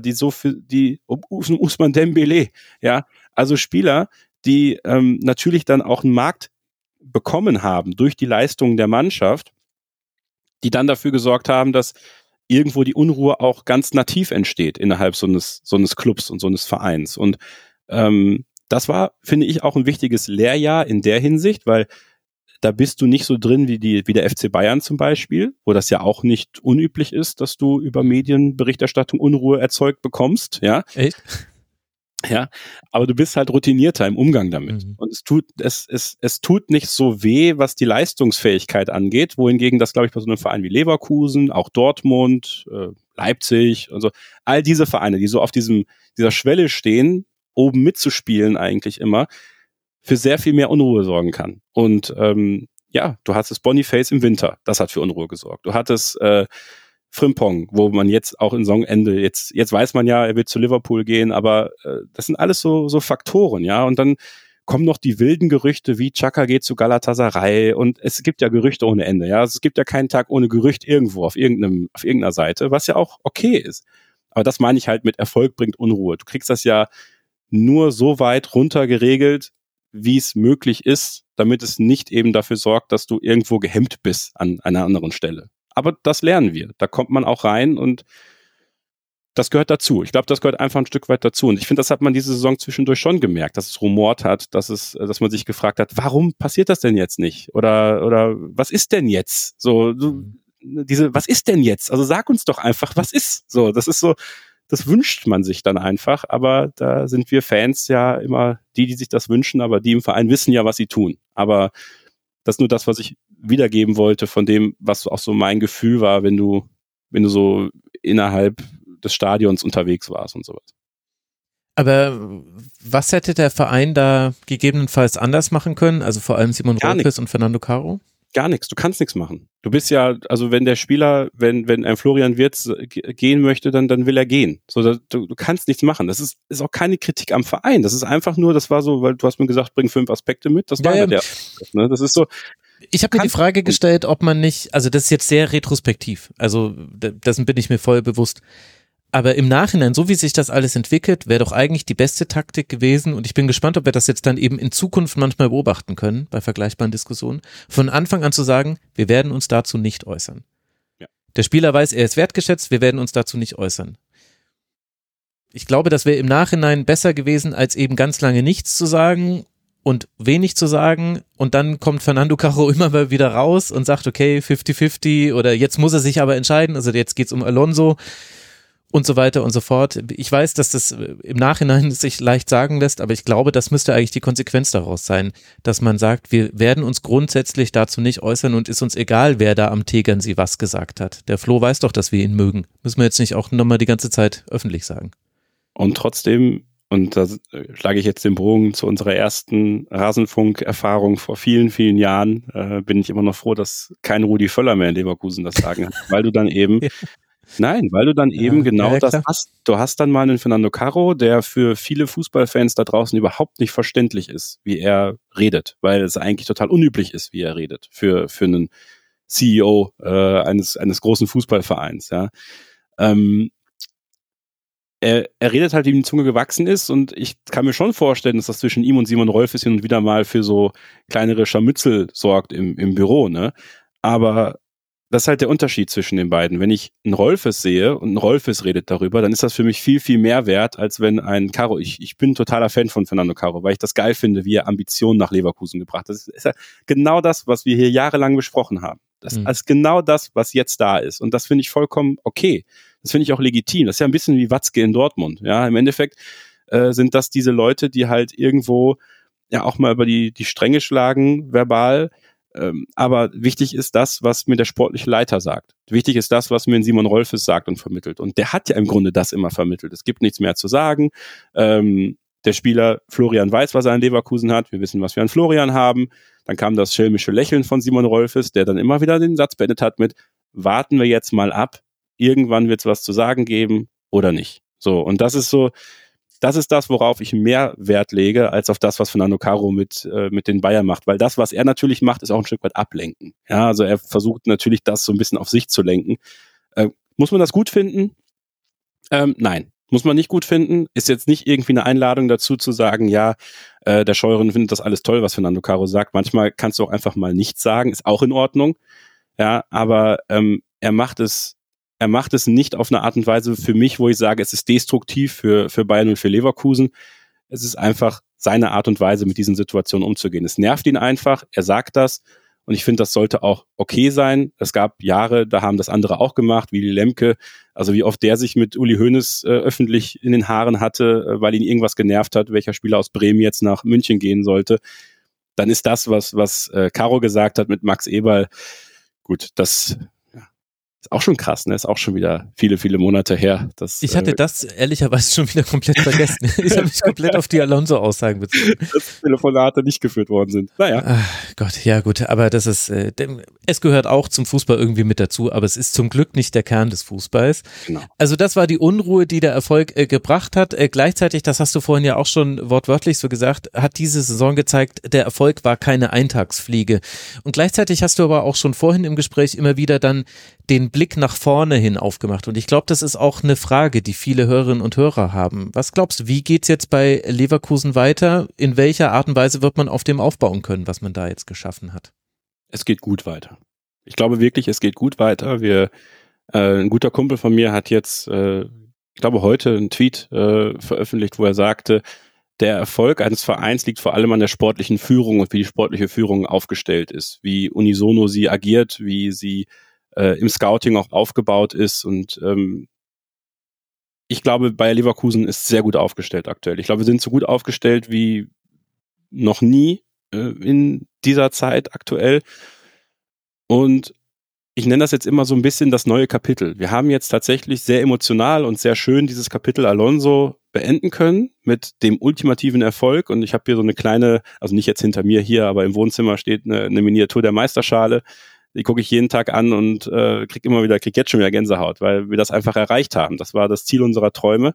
Ousmane Dembélé, ja, also Spieler, die natürlich dann auch einen Markt bekommen haben durch die Leistungen der Mannschaft, die dann dafür gesorgt haben, dass irgendwo die Unruhe auch ganz nativ entsteht innerhalb so eines Clubs und so eines Vereins. Und das war, finde ich, auch ein wichtiges Lehrjahr in der Hinsicht, weil da bist du nicht so drin wie der FC Bayern zum Beispiel, wo das ja auch nicht unüblich ist, dass du über Medienberichterstattung Unruhe erzeugt bekommst, ja. Echt? Ja, aber du bist halt routinierter im Umgang damit. Mhm. Und es tut nicht so weh, was die Leistungsfähigkeit angeht, wohingegen das, glaube ich, bei so einem Verein wie Leverkusen, auch Dortmund, Leipzig und so, all diese Vereine, die so auf dieser Schwelle stehen, oben mitzuspielen eigentlich immer, für sehr viel mehr Unruhe sorgen kann. Und du hattest Boniface im Winter, das hat für Unruhe gesorgt. Du hattest Frimpong, wo man jetzt auch in Saisonende, jetzt weiß man ja, er wird zu Liverpool gehen, aber das sind alles so Faktoren, ja, und dann kommen noch die wilden Gerüchte, wie Xhaka geht zu Galatasaray, und es gibt ja Gerüchte ohne Ende, ja, also es gibt ja keinen Tag ohne Gerücht irgendwo auf irgendeiner Seite, was ja auch okay ist, aber das meine ich halt mit Erfolg bringt Unruhe. Du kriegst das ja nur so weit runter geregelt, wie es möglich ist, damit es nicht eben dafür sorgt, dass du irgendwo gehemmt bist an einer anderen Stelle. Aber das lernen wir. Da kommt man auch rein und das gehört dazu. Ich glaube, das gehört einfach ein Stück weit dazu. Und ich finde, das hat man diese Saison zwischendurch schon gemerkt, dass es rumort hat, dass man sich gefragt hat, warum passiert das denn jetzt nicht? Oder was ist denn jetzt? Was ist denn jetzt? Also sag uns doch einfach, was ist? So, das ist so, das wünscht man sich dann einfach. Aber da sind wir Fans ja immer die sich das wünschen, aber die im Verein wissen ja, was sie tun. Aber das ist nur das, was ich wiedergeben wollte von dem, was auch so mein Gefühl war, wenn du so innerhalb des Stadions unterwegs warst und sowas. Aber was hätte der Verein da gegebenenfalls anders machen können? Also vor allem Simon Rolfes und Fernando Caro? Gar nichts, du kannst nichts machen. Du bist ja, also wenn der Spieler, wenn ein Florian Wirtz gehen möchte, dann will er gehen. So, du kannst nichts machen. Das ist auch keine Kritik am Verein. Das ist einfach nur, das war so, weil du hast mir gesagt, bring 5 Aspekte mit. Das war ja der. Ne? Das ist so. Ich habe mir die Frage gestellt, ob man nicht, also das ist jetzt sehr retrospektiv, also dessen bin ich mir voll bewusst, aber im Nachhinein, so wie sich das alles entwickelt, wäre doch eigentlich die beste Taktik gewesen, und ich bin gespannt, ob wir das jetzt dann eben in Zukunft manchmal beobachten können, bei vergleichbaren Diskussionen, von Anfang an zu sagen, wir werden uns dazu nicht äußern. Ja. Der Spieler weiß, er ist wertgeschätzt, wir werden uns dazu nicht äußern. Ich glaube, das wäre im Nachhinein besser gewesen, als eben ganz lange nichts zu sagen und wenig zu sagen, und dann kommt Fernando Caro immer mal wieder raus und sagt, okay, 50-50, oder jetzt muss er sich aber entscheiden, also jetzt geht's um Alonso und so weiter und so fort. Ich weiß, dass das im Nachhinein sich leicht sagen lässt, aber ich glaube, das müsste eigentlich die Konsequenz daraus sein, dass man sagt, wir werden uns grundsätzlich dazu nicht äußern und ist uns egal, wer da am Tegernsee was gesagt hat. Der Flo weiß doch, dass wir ihn mögen. Müssen wir jetzt nicht auch nochmal die ganze Zeit öffentlich sagen. Und trotzdem, und da schlage ich jetzt den Bogen zu unserer ersten Rasenfunk-Erfahrung vor vielen, vielen Jahren, bin ich immer noch froh, dass kein Rudi Völler mehr in Leverkusen das Sagen hat, weil du dann eben das hast. Du hast dann mal einen Fernando Caro, der für viele Fußballfans da draußen überhaupt nicht verständlich ist, wie er redet, weil es eigentlich total unüblich ist, wie er redet, für einen CEO eines großen Fußballvereins, ja. Er redet halt, wie ihm die Zunge gewachsen ist, und ich kann mir schon vorstellen, dass das zwischen ihm und Simon Rolfes hin und wieder mal für so kleinere Scharmützel sorgt im Büro, ne? Aber das ist halt der Unterschied zwischen den beiden. Wenn ich einen Rolfes sehe und ein Rolfes redet darüber, dann ist das für mich viel, viel mehr wert, als wenn ein Caro, ich bin totaler Fan von Fernando Caro, weil ich das geil finde, wie er Ambitionen nach Leverkusen gebracht hat. Das ist ja genau das, was wir hier jahrelang besprochen haben. Das ist genau das, was jetzt da ist. Und das finde ich vollkommen okay. Das finde ich auch legitim. Das ist ja ein bisschen wie Watzke in Dortmund. Ja, im Endeffekt sind das diese Leute, die halt irgendwo ja auch mal über die Stränge schlagen, verbal. Aber wichtig ist das, was mir der sportliche Leiter sagt. Wichtig ist das, was mir ein Simon Rolfes sagt und vermittelt. Und der hat ja im Grunde das immer vermittelt. Es gibt nichts mehr zu sagen. Der Der Spieler Florian weiß, was er an Leverkusen hat. Wir wissen, was wir an Florian haben. Dann kam das schelmische Lächeln von Simon Rolfes, der dann immer wieder den Satz beendet hat mit: Warten wir jetzt mal ab. Irgendwann wird es was zu sagen geben oder nicht. So, und das ist das, worauf ich mehr Wert lege, als auf das, was Fernando Caro mit den Bayern macht. Weil das, was er natürlich macht, ist auch ein Stück weit ablenken. Ja, also er versucht natürlich, das so ein bisschen auf sich zu lenken. Muss man das gut finden? Nein. Muss man nicht gut finden, ist jetzt nicht irgendwie eine Einladung dazu zu sagen, ja, der Scheuren findet das alles toll, was Fernando Caro sagt. Manchmal kannst du auch einfach mal nichts sagen, ist auch in Ordnung. Ja, aber er macht es nicht auf eine Art und Weise für mich, wo ich sage, es ist destruktiv für Bayern und für Leverkusen. Es ist einfach seine Art und Weise, mit diesen Situationen umzugehen. Es nervt ihn einfach, er sagt das. Und ich finde, das sollte auch okay sein. Es gab Jahre, da haben das andere auch gemacht, wie Lemke. Also wie oft der sich mit Uli Hoeneß öffentlich in den Haaren hatte, weil ihn irgendwas genervt hat, welcher Spieler aus Bremen jetzt nach München gehen sollte. Dann ist das, was Caro gesagt hat mit Max Eberl, gut, das ist auch schon krass, ne? Ist auch schon wieder viele, viele Monate her. Ich hatte das ehrlicherweise schon wieder komplett vergessen. Ich habe mich komplett auf die Alonso-Aussagen bezogen. Dass Telefonate nicht geführt worden sind. Naja. Ach Gott, ja gut, aber das ist, es gehört auch zum Fußball irgendwie mit dazu, aber es ist zum Glück nicht der Kern des Fußballs. Genau. Also das war die Unruhe, die der Erfolg gebracht hat. Gleichzeitig, das hast du vorhin ja auch schon wortwörtlich so gesagt, hat diese Saison gezeigt, der Erfolg war keine Eintagsfliege. Und gleichzeitig hast du aber auch schon vorhin im Gespräch immer wieder dann den Blick nach vorne hin aufgemacht. Und ich glaube, das ist auch eine Frage, die viele Hörerinnen und Hörer haben. Was glaubst du, wie geht's jetzt bei Leverkusen weiter? In welcher Art und Weise wird man auf dem aufbauen können, was man da jetzt geschaffen hat? Es geht gut weiter. Ich glaube wirklich, es geht gut weiter. Ein guter Kumpel von mir hat jetzt, ich glaube heute, einen Tweet veröffentlicht, wo er sagte, der Erfolg eines Vereins liegt vor allem an der sportlichen Führung und wie die sportliche Führung aufgestellt ist, wie unisono sie agiert, wie sie im Scouting auch aufgebaut ist, und ich glaube, Bayer Leverkusen ist sehr gut aufgestellt aktuell. Ich glaube, wir sind so gut aufgestellt wie noch nie in dieser Zeit aktuell, und ich nenne das jetzt immer so ein bisschen das neue Kapitel. Wir haben jetzt tatsächlich sehr emotional und sehr schön dieses Kapitel Alonso beenden können mit dem ultimativen Erfolg, und ich habe hier so eine kleine, also nicht jetzt hinter mir hier, aber im Wohnzimmer steht eine Miniatur der Meisterschale. Die gucke ich jeden Tag an und krieg jetzt schon wieder Gänsehaut, weil wir das einfach erreicht haben. Das war das Ziel unserer Träume.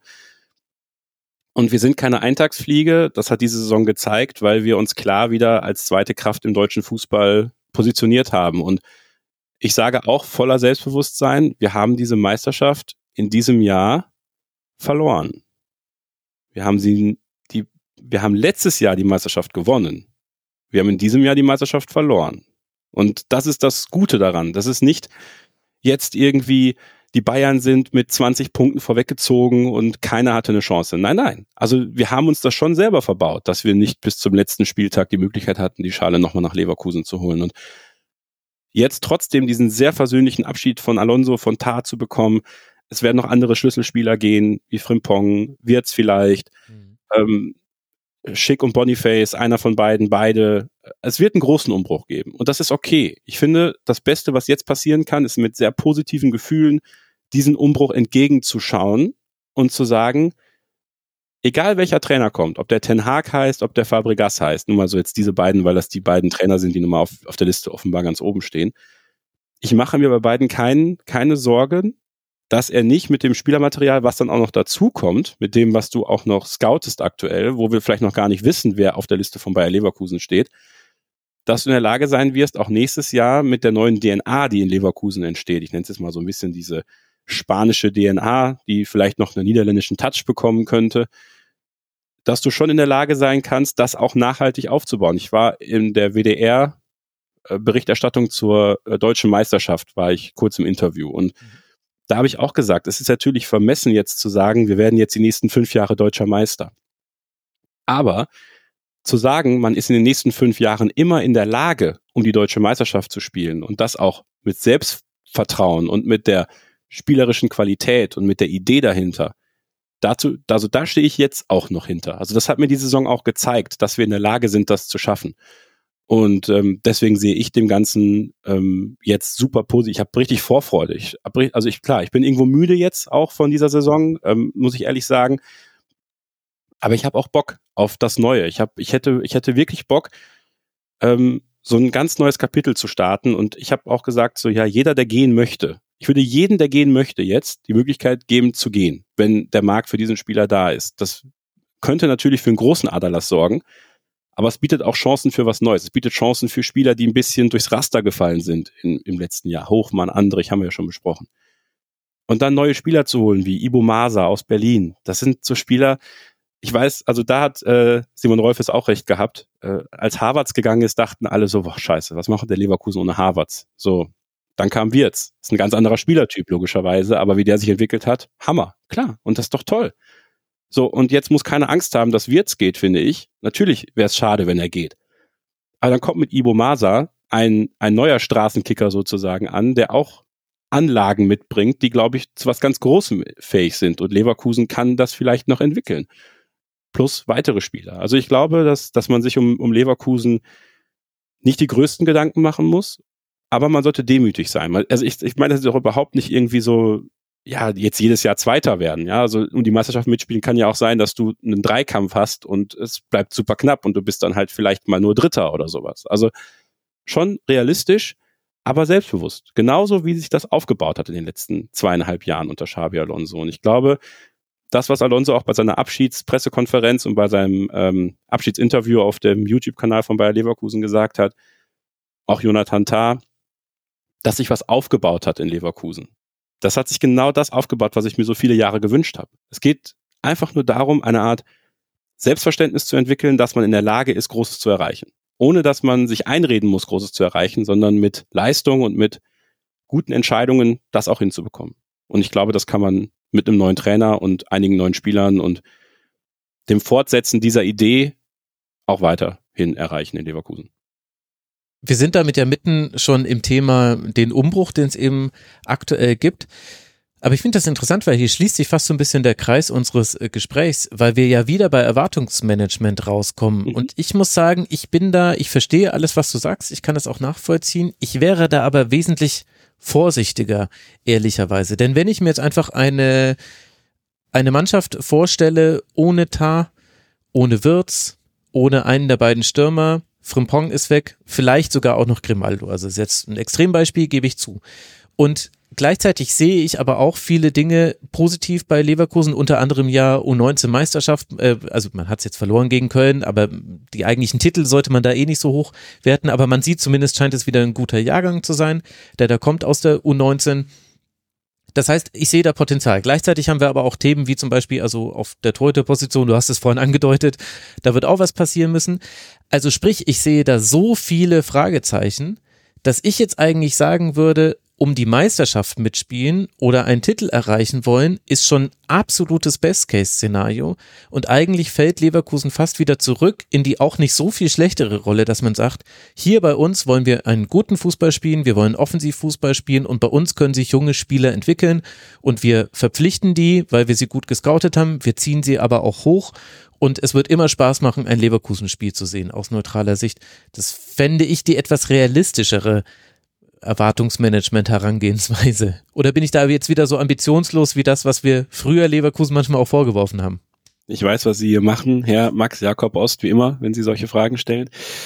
Und wir sind keine Eintagsfliege, das hat diese Saison gezeigt, weil wir uns klar wieder als zweite Kraft im deutschen Fußball positioniert haben. Und ich sage auch voller Selbstbewusstsein, wir haben diese Meisterschaft in diesem Jahr verloren. Wir haben letztes Jahr die Meisterschaft gewonnen. Wir haben in diesem Jahr die Meisterschaft verloren. Und das ist das Gute daran. Das ist nicht jetzt irgendwie, die Bayern sind mit 20 Punkten vorweggezogen und keiner hatte eine Chance. Nein, nein. Also wir haben uns das schon selber verbaut, dass wir nicht bis zum letzten Spieltag die Möglichkeit hatten, die Schale nochmal nach Leverkusen zu holen. Und jetzt trotzdem diesen sehr versöhnlichen Abschied von Alonso, von Tah zu bekommen. Es werden noch andere Schlüsselspieler gehen, wie Frimpong, Wirtz vielleicht. Schick und Boniface, einer von beide. Es wird einen großen Umbruch geben und das ist okay. Ich finde, das Beste, was jetzt passieren kann, ist mit sehr positiven Gefühlen diesen Umbruch entgegenzuschauen und zu sagen, egal welcher Trainer kommt, ob der Ten Hag heißt, ob der Fabregas heißt, nur mal so jetzt diese beiden, weil das die beiden Trainer sind, die nun mal auf der Liste offenbar ganz oben stehen. Ich mache mir bei beiden keine Sorgen, dass er nicht mit dem Spielermaterial, was dann auch noch dazu kommt, mit dem, was du auch noch scoutest aktuell, wo wir vielleicht noch gar nicht wissen, wer auf der Liste von Bayer Leverkusen steht, dass du in der Lage sein wirst, auch nächstes Jahr mit der neuen DNA, die in Leverkusen entsteht, ich nenne es jetzt mal so ein bisschen diese spanische DNA, die vielleicht noch einen niederländischen Touch bekommen könnte, dass du schon in der Lage sein kannst, das auch nachhaltig aufzubauen. Ich war in der WDR-Berichterstattung zur deutschen Meisterschaft, war ich kurz im Interview, und da habe ich auch gesagt, es ist natürlich vermessen jetzt zu sagen, wir werden jetzt die nächsten 5 Jahre deutscher Meister. Aber zu sagen, man ist in den nächsten 5 Jahren immer in der Lage, um die deutsche Meisterschaft zu spielen, und das auch mit Selbstvertrauen und mit der spielerischen Qualität und mit der Idee dahinter, da stehe ich jetzt auch noch hinter. Also das hat mir die Saison auch gezeigt, dass wir in der Lage sind, das zu schaffen. Und deswegen sehe ich dem Ganzen jetzt super positiv. Ich habe richtig Vorfreude. Ich bin irgendwo müde jetzt auch von dieser Saison, muss ich ehrlich sagen. Aber ich habe auch Bock. auf das Neue. Ich hätte wirklich Bock, so ein ganz neues Kapitel zu starten. Und ich habe auch gesagt, so ja, jeder, der gehen möchte, ich würde jedem, der gehen möchte, jetzt die Möglichkeit geben zu gehen, wenn der Markt für diesen Spieler da ist. Das könnte natürlich für einen großen Aderlass sorgen, aber es bietet auch Chancen für was Neues. Es bietet Chancen für Spieler, die ein bisschen durchs Raster gefallen sind im letzten Jahr. Hofmann, Andrich haben wir ja schon besprochen. Und dann neue Spieler zu holen, wie Ibo Masa aus Berlin. Das sind so Spieler, ich weiß, also da hat Simon Rolfes auch recht gehabt. Als Havertz gegangen ist, dachten alle so, boah, scheiße, was macht der Leverkusen ohne Havertz? So, dann kam Wirtz. Ist ein ganz anderer Spielertyp, logischerweise, aber wie der sich entwickelt hat, Hammer, klar. Und das ist doch toll. So, und jetzt muss keiner Angst haben, dass Wirtz geht, finde ich. Natürlich wäre es schade, wenn er geht. Aber dann kommt mit Ibo Masa ein neuer Straßenkicker sozusagen an, der auch Anlagen mitbringt, die, glaube ich, zu was ganz Großem fähig sind. Und Leverkusen kann das vielleicht noch entwickeln. Plus weitere Spieler. Also ich glaube, dass man sich um Leverkusen nicht die größten Gedanken machen muss, aber man sollte demütig sein. Also ich meine, das ist doch überhaupt nicht irgendwie so, ja, jetzt jedes Jahr Zweiter werden. Ja, also um die Meisterschaft mitspielen kann ja auch sein, dass du einen Dreikampf hast und es bleibt super knapp und du bist dann halt vielleicht mal nur Dritter oder sowas. Also schon realistisch, aber selbstbewusst. Genauso wie sich das aufgebaut hat in den letzten 2,5 Jahren unter Xabi Alonso. Und ich glaube, das, was Alonso auch bei seiner Abschiedspressekonferenz und bei seinem Abschiedsinterview auf dem YouTube-Kanal von Bayer Leverkusen gesagt hat, auch Jonathan Tah, dass sich was aufgebaut hat in Leverkusen. Das hat sich genau das aufgebaut, was ich mir so viele Jahre gewünscht habe. Es geht einfach nur darum, eine Art Selbstverständnis zu entwickeln, dass man in der Lage ist, Großes zu erreichen. Ohne dass man sich einreden muss, Großes zu erreichen, sondern mit Leistung und mit guten Entscheidungen das auch hinzubekommen. Und ich glaube, das kann man mit einem neuen Trainer und einigen neuen Spielern und dem Fortsetzen dieser Idee auch weiterhin erreichen in Leverkusen. Wir sind damit ja mitten schon im Thema den Umbruch, den es eben aktuell gibt. Aber ich finde das interessant, weil hier schließt sich fast so ein bisschen der Kreis unseres Gesprächs, weil wir ja wieder bei Erwartungsmanagement rauskommen. Mhm. Und ich muss sagen, ich verstehe alles, was du sagst, ich kann das auch nachvollziehen. Ich wäre da aber wesentlich vorsichtiger, ehrlicherweise. Denn wenn ich mir jetzt einfach eine Mannschaft vorstelle, ohne Tah, ohne Wirtz, ohne einen der beiden Stürmer, Frimpong ist weg, vielleicht sogar auch noch Grimaldo. Also ist jetzt ein Extrembeispiel, gebe ich zu. Und gleichzeitig sehe ich aber auch viele Dinge positiv bei Leverkusen, unter anderem ja U19-Meisterschaft, also man hat es jetzt verloren gegen Köln, aber die eigentlichen Titel sollte man da eh nicht so hoch werten, aber man sieht zumindest, scheint es wieder ein guter Jahrgang zu sein, der da kommt aus der U19. Das heißt, ich sehe da Potenzial. Gleichzeitig haben wir aber auch Themen wie zum Beispiel, also auf der Torhüterposition, du hast es vorhin angedeutet, da wird auch was passieren müssen. Also sprich, ich sehe da so viele Fragezeichen, dass ich jetzt eigentlich sagen würde, um die Meisterschaft mitspielen oder einen Titel erreichen wollen, ist schon absolutes Best-Case-Szenario und eigentlich fällt Leverkusen fast wieder zurück in die auch nicht so viel schlechtere Rolle, dass man sagt, hier bei uns wollen wir einen guten Fußball spielen, wir wollen Offensivfußball spielen und bei uns können sich junge Spieler entwickeln und wir verpflichten die, weil wir sie gut gescoutet haben, wir ziehen sie aber auch hoch und es wird immer Spaß machen, ein Leverkusen-Spiel zu sehen, aus neutraler Sicht. Das fände ich die etwas realistischere Erwartungsmanagement-Herangehensweise. Oder bin ich da jetzt wieder so ambitionslos wie das, was wir früher Leverkusen manchmal auch vorgeworfen haben? Ich weiß, was Sie hier machen, Herr Max Jakob Ost, wie immer, wenn Sie solche Fragen stellen.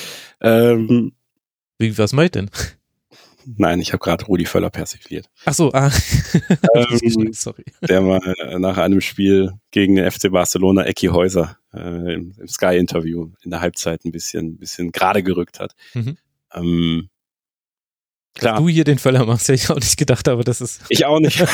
Was meint denn? Nein, ich habe gerade Rudi Völler persifliert. Ach so, sorry. Der mal nach einem Spiel gegen den FC Barcelona Ecki Häuser im Sky-Interview in der Halbzeit ein bisschen gerade gerückt hat. Mhm. Klar. Dass du hier den Völler machst, hätte ich auch nicht gedacht, aber das ist... Ich auch nicht.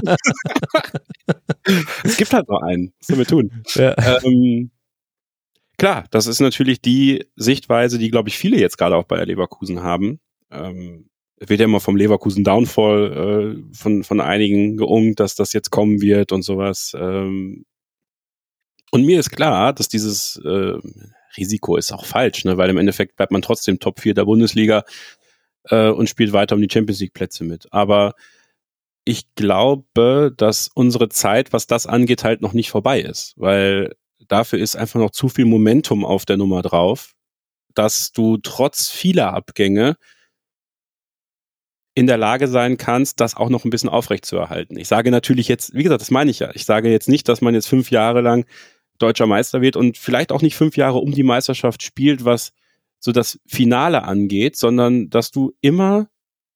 Es gibt halt nur einen. Was sollen wir tun? Ja. Klar, das ist natürlich die Sichtweise, die, glaube ich, viele jetzt gerade auch bei der Leverkusen haben. Es wird ja immer vom Leverkusen Downfall von einigen geungt, dass das jetzt kommen wird und sowas. Und mir ist klar, dass dieses Risiko ist auch falsch, ne? Weil im Endeffekt bleibt man trotzdem Top 4 der Bundesliga und spielt weiter um die Champions League Plätze mit. Aber ich glaube, dass unsere Zeit, was das angeht, halt noch nicht vorbei ist, weil dafür ist einfach noch zu viel Momentum auf der Nummer drauf, dass du trotz vieler Abgänge in der Lage sein kannst, das auch noch ein bisschen aufrechtzuerhalten. Ich sage natürlich jetzt, wie gesagt, das meine ich ja, ich sage jetzt nicht, dass man jetzt 5 Jahre lang deutscher Meister wird und vielleicht auch nicht 5 Jahre um die Meisterschaft spielt, was so das Finale angeht, sondern dass du immer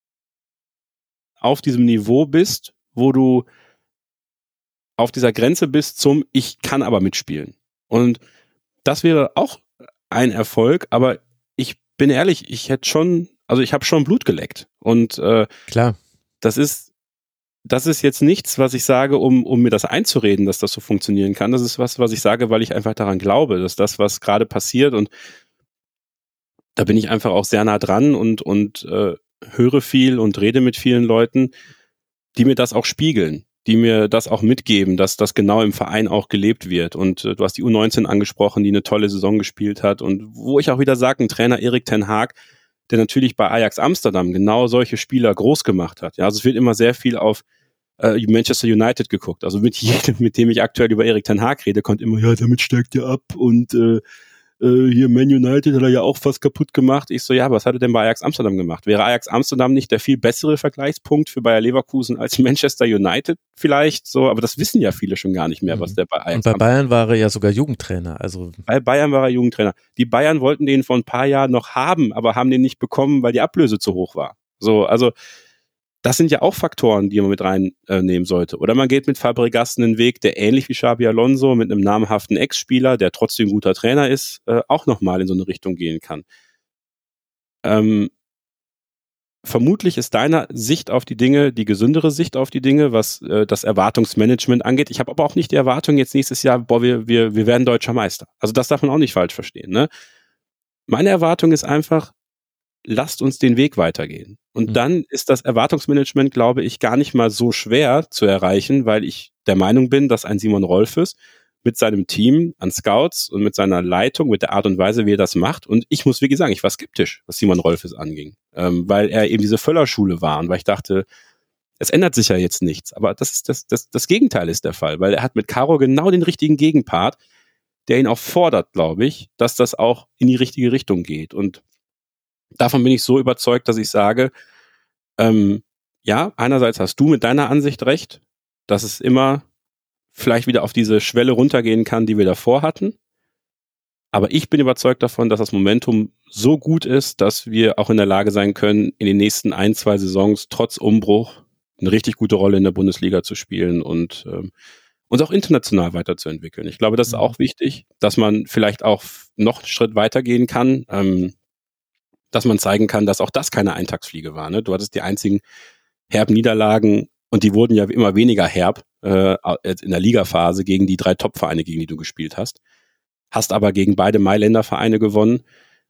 auf diesem Niveau bist, wo du auf dieser Grenze bist zum ich kann aber mitspielen. Und das wäre auch ein Erfolg, aber ich bin ehrlich, ich habe schon Blut geleckt. Und klar, das ist jetzt nichts, was ich sage, um mir das einzureden, dass das so funktionieren kann. Das ist was ich sage, weil ich einfach daran glaube, dass das, was gerade passiert, und da bin ich einfach auch sehr nah dran und höre viel und rede mit vielen Leuten, die mir das auch spiegeln, die mir das auch mitgeben, dass das genau im Verein auch gelebt wird. Und du hast die U19 angesprochen, die eine tolle Saison gespielt hat. Und wo ich auch wieder sage, ein Trainer Erik ten Hag, der natürlich bei Ajax Amsterdam genau solche Spieler groß gemacht hat. Ja, also es wird immer sehr viel auf Manchester United geguckt. Also mit jedem, mit dem ich aktuell über Erik ten Hag rede, kommt immer, ja, damit steigt er ab und hier Man United hat er ja auch fast kaputt gemacht. Ich so, ja, was hat er denn bei Ajax Amsterdam gemacht? Wäre Ajax Amsterdam nicht der viel bessere Vergleichspunkt für Bayer Leverkusen als Manchester United vielleicht? So, aber das wissen ja viele schon gar nicht mehr, was der bei Ajax Und bei Bayern war er ja sogar Jugendtrainer. Also bei Bayern war er Jugendtrainer. Die Bayern wollten den vor ein paar Jahren noch haben, aber haben den nicht bekommen, weil die Ablöse zu hoch war. So, also das sind ja auch Faktoren, die man mit reinnehmen sollte. Oder man geht mit Fabregas einen Weg, der ähnlich wie Xabi Alonso mit einem namhaften Ex-Spieler, der trotzdem guter Trainer ist, auch nochmal in so eine Richtung gehen kann. Vermutlich ist deine Sicht auf die Dinge die gesündere Sicht auf die Dinge, was das Erwartungsmanagement angeht. Ich habe aber auch nicht die Erwartung jetzt nächstes Jahr, wir werden deutscher Meister. Also das darf man auch nicht falsch verstehen. Ne? Meine Erwartung ist einfach, lasst uns den Weg weitergehen. Und dann ist das Erwartungsmanagement, glaube ich, gar nicht mal so schwer zu erreichen, weil ich der Meinung bin, dass ein Simon Rolfes mit seinem Team an Scouts und mit seiner Leitung, mit der Art und Weise, wie er das macht, und ich muss wirklich sagen, ich war skeptisch, was Simon Rolfes anging, weil er eben diese Völlerschule war und weil ich dachte, es ändert sich ja jetzt nichts. Aber das Gegenteil ist der Fall, weil er hat mit Caro genau den richtigen Gegenpart, der ihn auch fordert, glaube ich, dass das auch in die richtige Richtung geht. Und davon bin ich so überzeugt, dass ich sage, ja, einerseits hast du mit deiner Ansicht recht, dass es immer vielleicht wieder auf diese Schwelle runtergehen kann, die wir davor hatten. Aber ich bin überzeugt davon, dass das Momentum so gut ist, dass wir auch in der Lage sein können, in den nächsten 1-2 Saisons trotz Umbruch eine richtig gute Rolle in der Bundesliga zu spielen und uns auch international weiterzuentwickeln. Ich glaube, das ist auch wichtig, dass man vielleicht auch noch einen Schritt weitergehen kann, dass man zeigen kann, dass auch das keine Eintagsfliege war. Ne? Du hattest die einzigen herben Niederlagen und die wurden ja immer weniger herb in der Ligaphase gegen die 3 Top-Vereine, gegen die du gespielt hast. Hast aber gegen beide Mailänder Vereine gewonnen.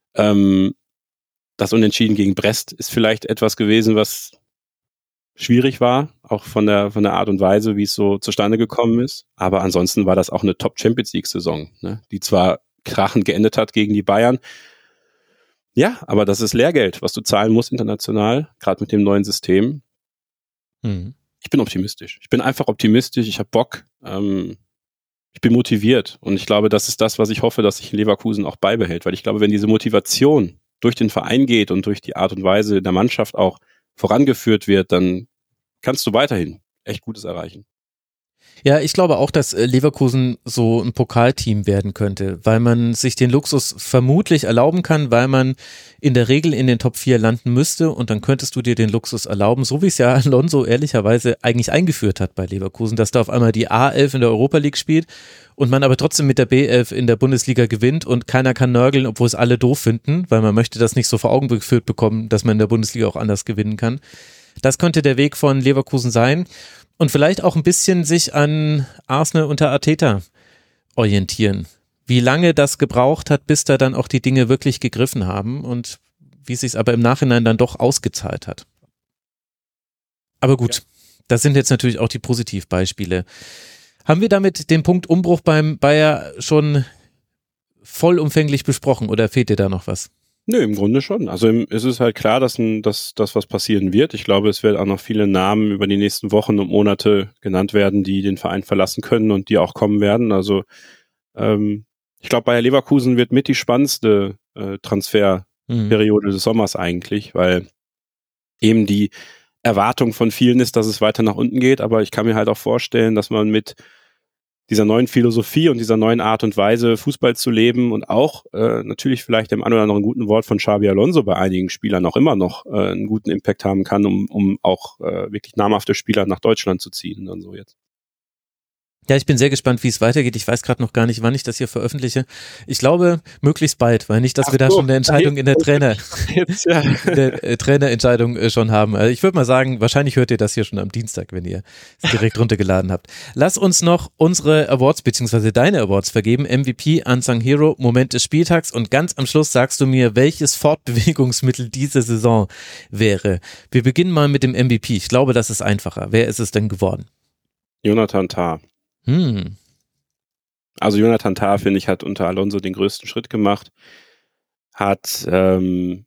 Das Unentschieden gegen Brest ist vielleicht etwas gewesen, was schwierig war, auch von der Art und Weise, wie es so zustande gekommen ist. Aber ansonsten war das auch eine Top-Champions-League-Saison, ne? Die zwar krachend geendet hat gegen die Bayern. Ja, aber das ist Lehrgeld, was du zahlen musst international, gerade mit dem neuen System. Ich bin optimistisch. Ich bin einfach optimistisch. Ich habe Bock. Ich bin motiviert. Und ich glaube, das ist das, was ich hoffe, dass sich in Leverkusen auch beibehält. Weil ich glaube, wenn diese Motivation durch den Verein geht und durch die Art und Weise der Mannschaft auch vorangeführt wird, dann kannst du weiterhin echt Gutes erreichen. Ja, ich glaube auch, dass Leverkusen so ein Pokalteam werden könnte, weil man sich den Luxus vermutlich erlauben kann, weil man in der Regel in den Top 4 landen müsste und dann könntest du dir den Luxus erlauben, so wie es ja Alonso ehrlicherweise eigentlich eingeführt hat bei Leverkusen, dass da auf einmal die A11 in der Europa League spielt und man aber trotzdem mit der B11 in der Bundesliga gewinnt und keiner kann nörgeln, obwohl es alle doof finden, weil man möchte das nicht so vor Augen geführt bekommen, dass man in der Bundesliga auch anders gewinnen kann. Das könnte der Weg von Leverkusen sein. Und vielleicht auch ein bisschen sich an Arsenal unter Arteta orientieren. Wie lange das gebraucht hat, bis da dann auch die Dinge wirklich gegriffen haben und wie es sich aber im Nachhinein dann doch ausgezahlt hat. Aber gut, das sind jetzt natürlich auch die Positivbeispiele. Haben wir damit den Punkt Umbruch beim Bayer schon vollumfänglich besprochen oder fehlt dir da noch was? Nö, im Grunde schon. Also es ist halt klar, dass was passieren wird. Ich glaube, es werden auch noch viele Namen über die nächsten Wochen und Monate genannt werden, die den Verein verlassen können und die auch kommen werden. Also ich glaube, Bayer Leverkusen wird mit die spannendste Transferperiode des Sommers eigentlich, weil eben die Erwartung von vielen ist, dass es weiter nach unten geht. Aber ich kann mir halt auch vorstellen, dass man mit dieser neuen Philosophie und dieser neuen Art und Weise, Fußball zu leben und auch natürlich vielleicht dem ein oder anderen guten Wort von Xabi Alonso bei einigen Spielern auch immer noch einen guten Impact haben kann, um auch wirklich namhafte Spieler nach Deutschland zu ziehen und dann so jetzt. Ja, ich bin sehr gespannt, wie es weitergeht. Ich weiß gerade noch gar nicht, wann ich das hier veröffentliche. Ich glaube, möglichst bald, weil nicht, dass wir da schon eine Entscheidung in der Trainerentscheidung schon haben. Also ich würde mal sagen, wahrscheinlich hört ihr das hier schon am Dienstag, wenn ihr es direkt runtergeladen habt. Lass uns noch unsere Awards beziehungsweise deine Awards vergeben. MVP, Unsung Hero, Moment des Spieltags und ganz am Schluss sagst du mir, welches Fortbewegungsmittel diese Saison wäre. Wir beginnen mal mit dem MVP. Ich glaube, das ist einfacher. Wer ist es denn geworden? Jonathan Tah. Also Jonathan Tah, finde ich, hat unter Alonso den größten Schritt gemacht, hat seinen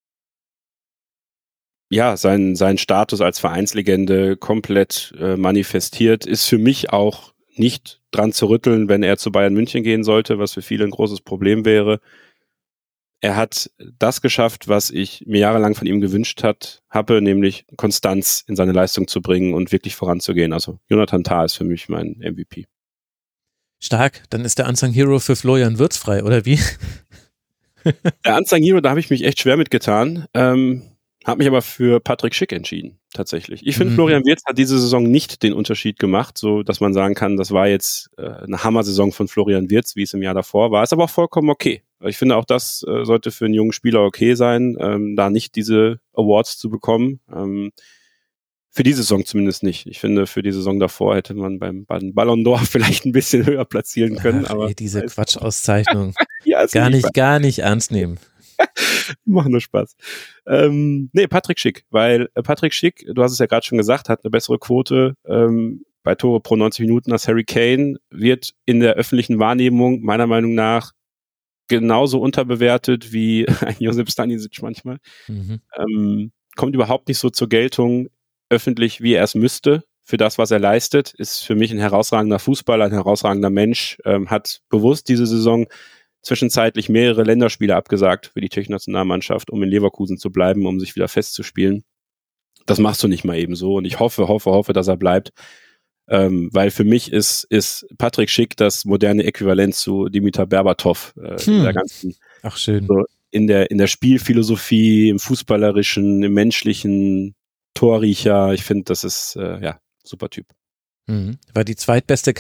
Status als Vereinslegende komplett manifestiert, ist für mich auch nicht dran zu rütteln, wenn er zu Bayern München gehen sollte, was für viele ein großes Problem wäre. Er hat das geschafft, was ich mir jahrelang von ihm gewünscht habe, nämlich Konstanz in seine Leistung zu bringen und wirklich voranzugehen. Also Jonathan Tah ist für mich mein MVP. Stark, dann ist der Unsung Hero für Florian Wirtz frei, oder wie? Der Unsung Hero, da habe ich mich echt schwer mitgetan, habe mich aber für Patrick Schick entschieden, tatsächlich. Ich finde, Florian Wirtz hat diese Saison nicht den Unterschied gemacht, so dass man sagen kann, das war jetzt eine Hammer-Saison von Florian Wirtz, wie es im Jahr davor war. Ist aber auch vollkommen okay. Ich finde, auch das sollte für einen jungen Spieler okay sein, da nicht diese Awards zu bekommen. Für die Saison zumindest nicht. Ich finde, für die Saison davor hätte man beim Ballon d'Or vielleicht ein bisschen höher platzieren können. Ach, aber diese Quatschauszeichnung. Ja, gar nicht ernst nehmen. Machen nur Spaß. Patrick Schick, weil Patrick Schick, du hast es ja gerade schon gesagt, hat eine bessere Quote bei Tore pro 90 Minuten als Harry Kane, wird in der öffentlichen Wahrnehmung meiner Meinung nach genauso unterbewertet wie ein Josip Stanisic manchmal. Kommt überhaupt nicht so zur Geltung öffentlich, wie er es müsste für das, was er leistet. Ist für mich ein herausragender Fußballer, ein herausragender Mensch, hat bewusst diese Saison zwischenzeitlich mehrere Länderspiele abgesagt für die tschechische Nationalmannschaft, um in Leverkusen zu bleiben, um sich wieder festzuspielen. Das machst du nicht mal eben so und ich hoffe, dass er bleibt, weil für mich ist Patrick Schick das moderne Äquivalent zu Dimitar Berbatov in der ganzen, schön. So in der Spielphilosophie, im Fußballerischen, im Menschlichen, Torriecher. Ich finde, das ist super Typ. War die zweitbeste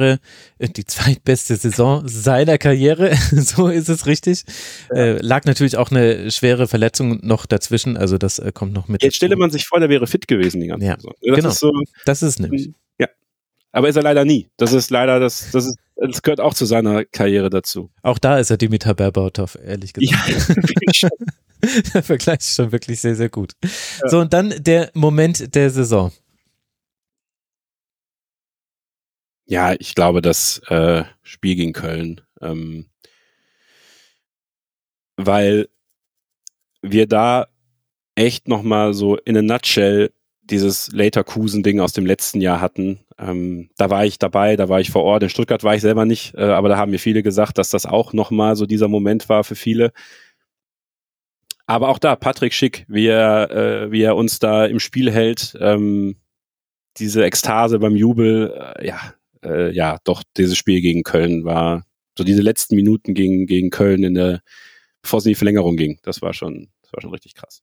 Saison seiner Karriere, so ist es richtig. Ja. Lag natürlich auch eine schwere Verletzung noch dazwischen, also das kommt noch mit. Jetzt stelle man sich vor, der wäre fit gewesen die ganze Saison. Das ist nämlich. Ja, aber ist er leider nie. Das ist leider, das gehört auch zu seiner Karriere dazu. Auch da ist er Dimitar Berbatov, ehrlich gesagt. Ja, der Vergleich ist schon wirklich sehr, sehr gut. Ja. So, und dann der Moment der Saison. Ja, ich glaube, das Spiel gegen Köln, weil wir da echt nochmal so in a nutshell dieses Leverkusen-Ding aus dem letzten Jahr hatten. Da war ich dabei, da war ich vor Ort. In Stuttgart war ich selber nicht, aber da haben mir viele gesagt, dass das auch nochmal so dieser Moment war für viele. Aber auch da, Patrick Schick, wie er uns da im Spiel hält, diese Ekstase beim Jubel, doch, dieses Spiel gegen Köln war, so diese letzten Minuten gegen Köln bevor es in die Verlängerung ging, das war schon richtig krass.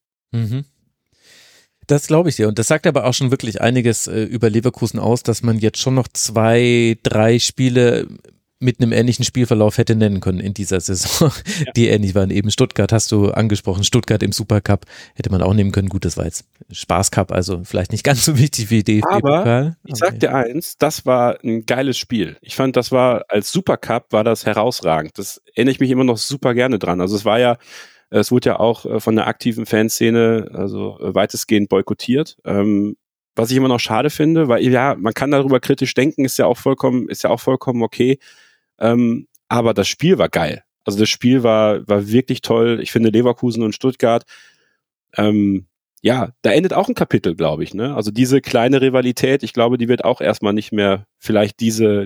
Das glaube ich dir und das sagt aber auch schon wirklich einiges über Leverkusen aus, dass man jetzt schon noch 2-3 Spiele mit einem ähnlichen Spielverlauf hätte nennen können in dieser Saison, die ähnlich waren. Eben Stuttgart hast du angesprochen, Stuttgart im Supercup hätte man auch nehmen können. Gut, das war jetzt Spaßcup, also vielleicht nicht ganz so wichtig wie DFB-Pokal. Aber ich sag dir eins, das war ein geiles Spiel. Ich fand, das war als Supercup war das herausragend. Das erinnere ich mich immer noch super gerne dran. Also es wurde ja auch von der aktiven Fanszene also weitestgehend boykottiert. Was ich immer noch schade finde, weil man kann darüber kritisch denken, ist ja auch vollkommen okay. Aber das Spiel war geil. Also das Spiel war wirklich toll. Ich finde Leverkusen und Stuttgart, da endet auch ein Kapitel, glaube ich. Ne? Also diese kleine Rivalität, ich glaube, die wird auch erstmal nicht mehr vielleicht dieses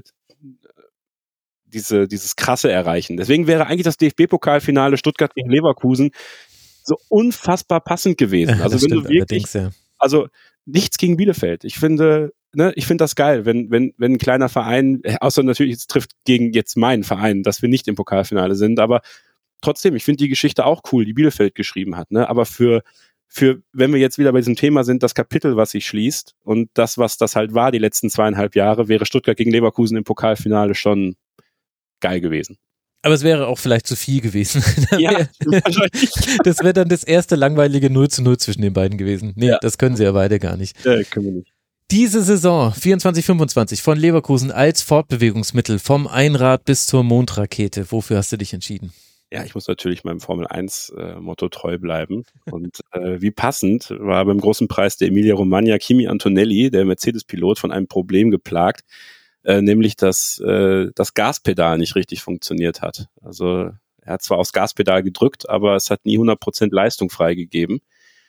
Krasse erreichen. Deswegen wäre eigentlich das DFB-Pokalfinale Stuttgart gegen Leverkusen so unfassbar passend gewesen. Also wenn du wirklich, also nichts gegen Bielefeld. Ich finde, ne, ich finde das geil, wenn ein kleiner Verein, außer natürlich, es trifft gegen jetzt meinen Verein, dass wir nicht im Pokalfinale sind, aber trotzdem, ich finde die Geschichte auch cool, die Bielefeld geschrieben hat, ne, aber für wenn wir jetzt wieder bei diesem Thema sind, das Kapitel, was sich schließt und das, was das halt war, die letzten 2,5 Jahre, wäre Stuttgart gegen Leverkusen im Pokalfinale schon geil gewesen. Aber es wäre auch vielleicht zu viel gewesen. Ja, wahrscheinlich. Das wäre dann das erste langweilige 0:0 zwischen den beiden gewesen. Nee, ja. Das können sie ja beide gar nicht. Können wir nicht. Diese Saison 24/25 von Leverkusen als Fortbewegungsmittel vom Einrad bis zur Mondrakete. Wofür hast du dich entschieden? Ja, ich muss natürlich meinem Formel-1-Motto treu bleiben. Und wie passend war beim großen Preis der Emilia-Romagna Kimi Antonelli, der Mercedes-Pilot, von einem Problem geplagt, nämlich dass das Gaspedal nicht richtig funktioniert hat. Also er hat zwar aufs Gaspedal gedrückt, aber es hat nie 100% Leistung freigegeben.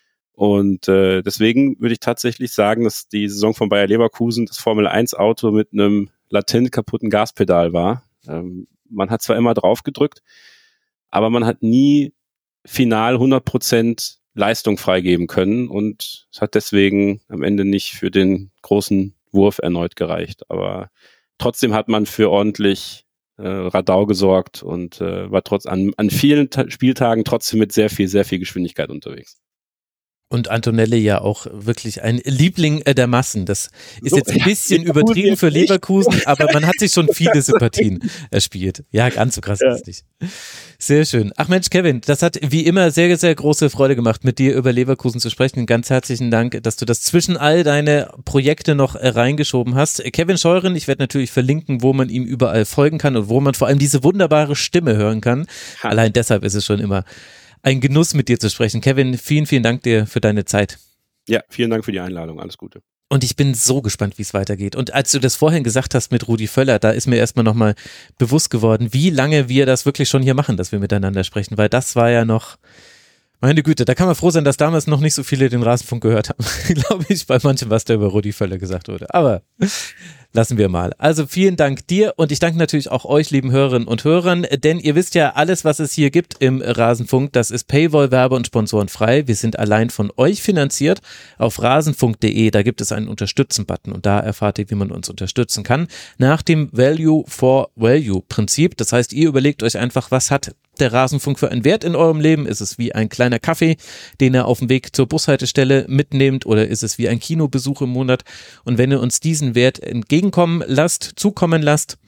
Und deswegen würde ich tatsächlich sagen, dass die Saison von Bayer Leverkusen das Formel-1-Auto mit einem latent kaputten Gaspedal war. Man hat zwar immer drauf gedrückt, aber man hat nie final 100% Leistung freigeben können und es hat deswegen am Ende nicht für den großen Wurf erneut gereicht. Aber trotzdem hat man für ordentlich Radau gesorgt und war an vielen Spieltagen trotzdem mit sehr viel Geschwindigkeit unterwegs. Und Antonelli ja auch wirklich ein Liebling der Massen. Das ist jetzt ein bisschen übertrieben für Leverkusen, aber man hat sich schon viele Sympathien erspielt. Ja, ganz so krass ist es nicht. Sehr schön. Ach Mensch, Kevin, das hat wie immer sehr, sehr große Freude gemacht, mit dir über Leverkusen zu sprechen. Ganz herzlichen Dank, dass du das zwischen all deine Projekte noch reingeschoben hast. Kevin Scheuren, ich werde natürlich verlinken, wo man ihm überall folgen kann und wo man vor allem diese wunderbare Stimme hören kann. Allein deshalb ist es schon immer ein Genuss, mit dir zu sprechen. Kevin, vielen, vielen Dank dir für deine Zeit. Ja, vielen Dank für die Einladung. Alles Gute. Und ich bin so gespannt, wie es weitergeht. Und als du das vorhin gesagt hast mit Rudi Völler, da ist mir erstmal nochmal bewusst geworden, wie lange wir das wirklich schon hier machen, dass wir miteinander sprechen, weil das war ja noch, meine Güte, da kann man froh sein, dass damals noch nicht so viele den Rasenfunk gehört haben. Glaube ich, bei manchem, was da über Rudi Völler gesagt wurde. Aber lassen wir mal. Also vielen Dank dir und ich danke natürlich auch euch, lieben Hörerinnen und Hörern, denn ihr wisst ja, alles, was es hier gibt im Rasenfunk, das ist Paywall, Werbe und Sponsoren frei. Wir sind allein von euch finanziert. Auf rasenfunk.de, da gibt es einen Unterstützen-Button und da erfahrt ihr, wie man uns unterstützen kann. Nach dem Value for Value Prinzip. Das heißt, ihr überlegt euch einfach, was hat der Rasenfunk für einen Wert in eurem Leben? Ist es wie ein kleiner Kaffee, den ihr auf dem Weg zur Bushaltestelle mitnehmt, oder ist es wie ein Kinobesuch im Monat? Und wenn ihr uns diesen Wert zukommen lasst,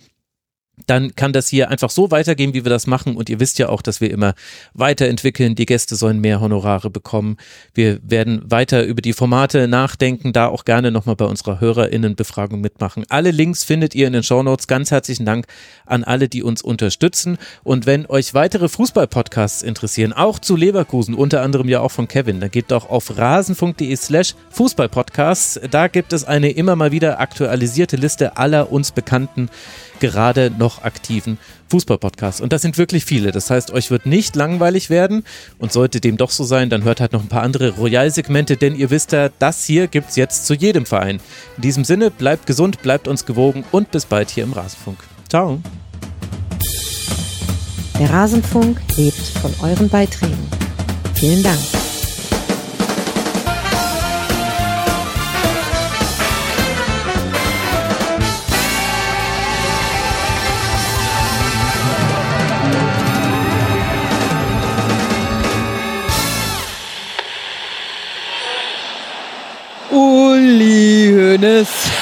dann kann das hier einfach so weitergehen, wie wir das machen. Und ihr wisst ja auch, dass wir immer weiterentwickeln. Die Gäste sollen mehr Honorare bekommen. Wir werden weiter über die Formate nachdenken, da auch gerne nochmal bei unserer HörerInnenbefragung mitmachen. Alle Links findet ihr in den Shownotes. Ganz herzlichen Dank an alle, die uns unterstützen. Und wenn euch weitere Fußball-Podcasts interessieren, auch zu Leverkusen, unter anderem ja auch von Kevin, dann geht doch auf rasenfunk.de/Fußballpodcasts. Da gibt es eine immer mal wieder aktualisierte Liste aller uns bekannten, gerade noch aktiven Fußball-Podcasts. Und das sind wirklich viele. Das heißt, euch wird nicht langweilig werden. Und sollte dem doch so sein, dann hört halt noch ein paar andere Royal-Segmente, denn ihr wisst ja, das hier gibt's jetzt zu jedem Verein. In diesem Sinne, bleibt gesund, bleibt uns gewogen und bis bald hier im Rasenfunk. Ciao. Der Rasenfunk lebt von euren Beiträgen. Vielen Dank. Uli Hoeneß.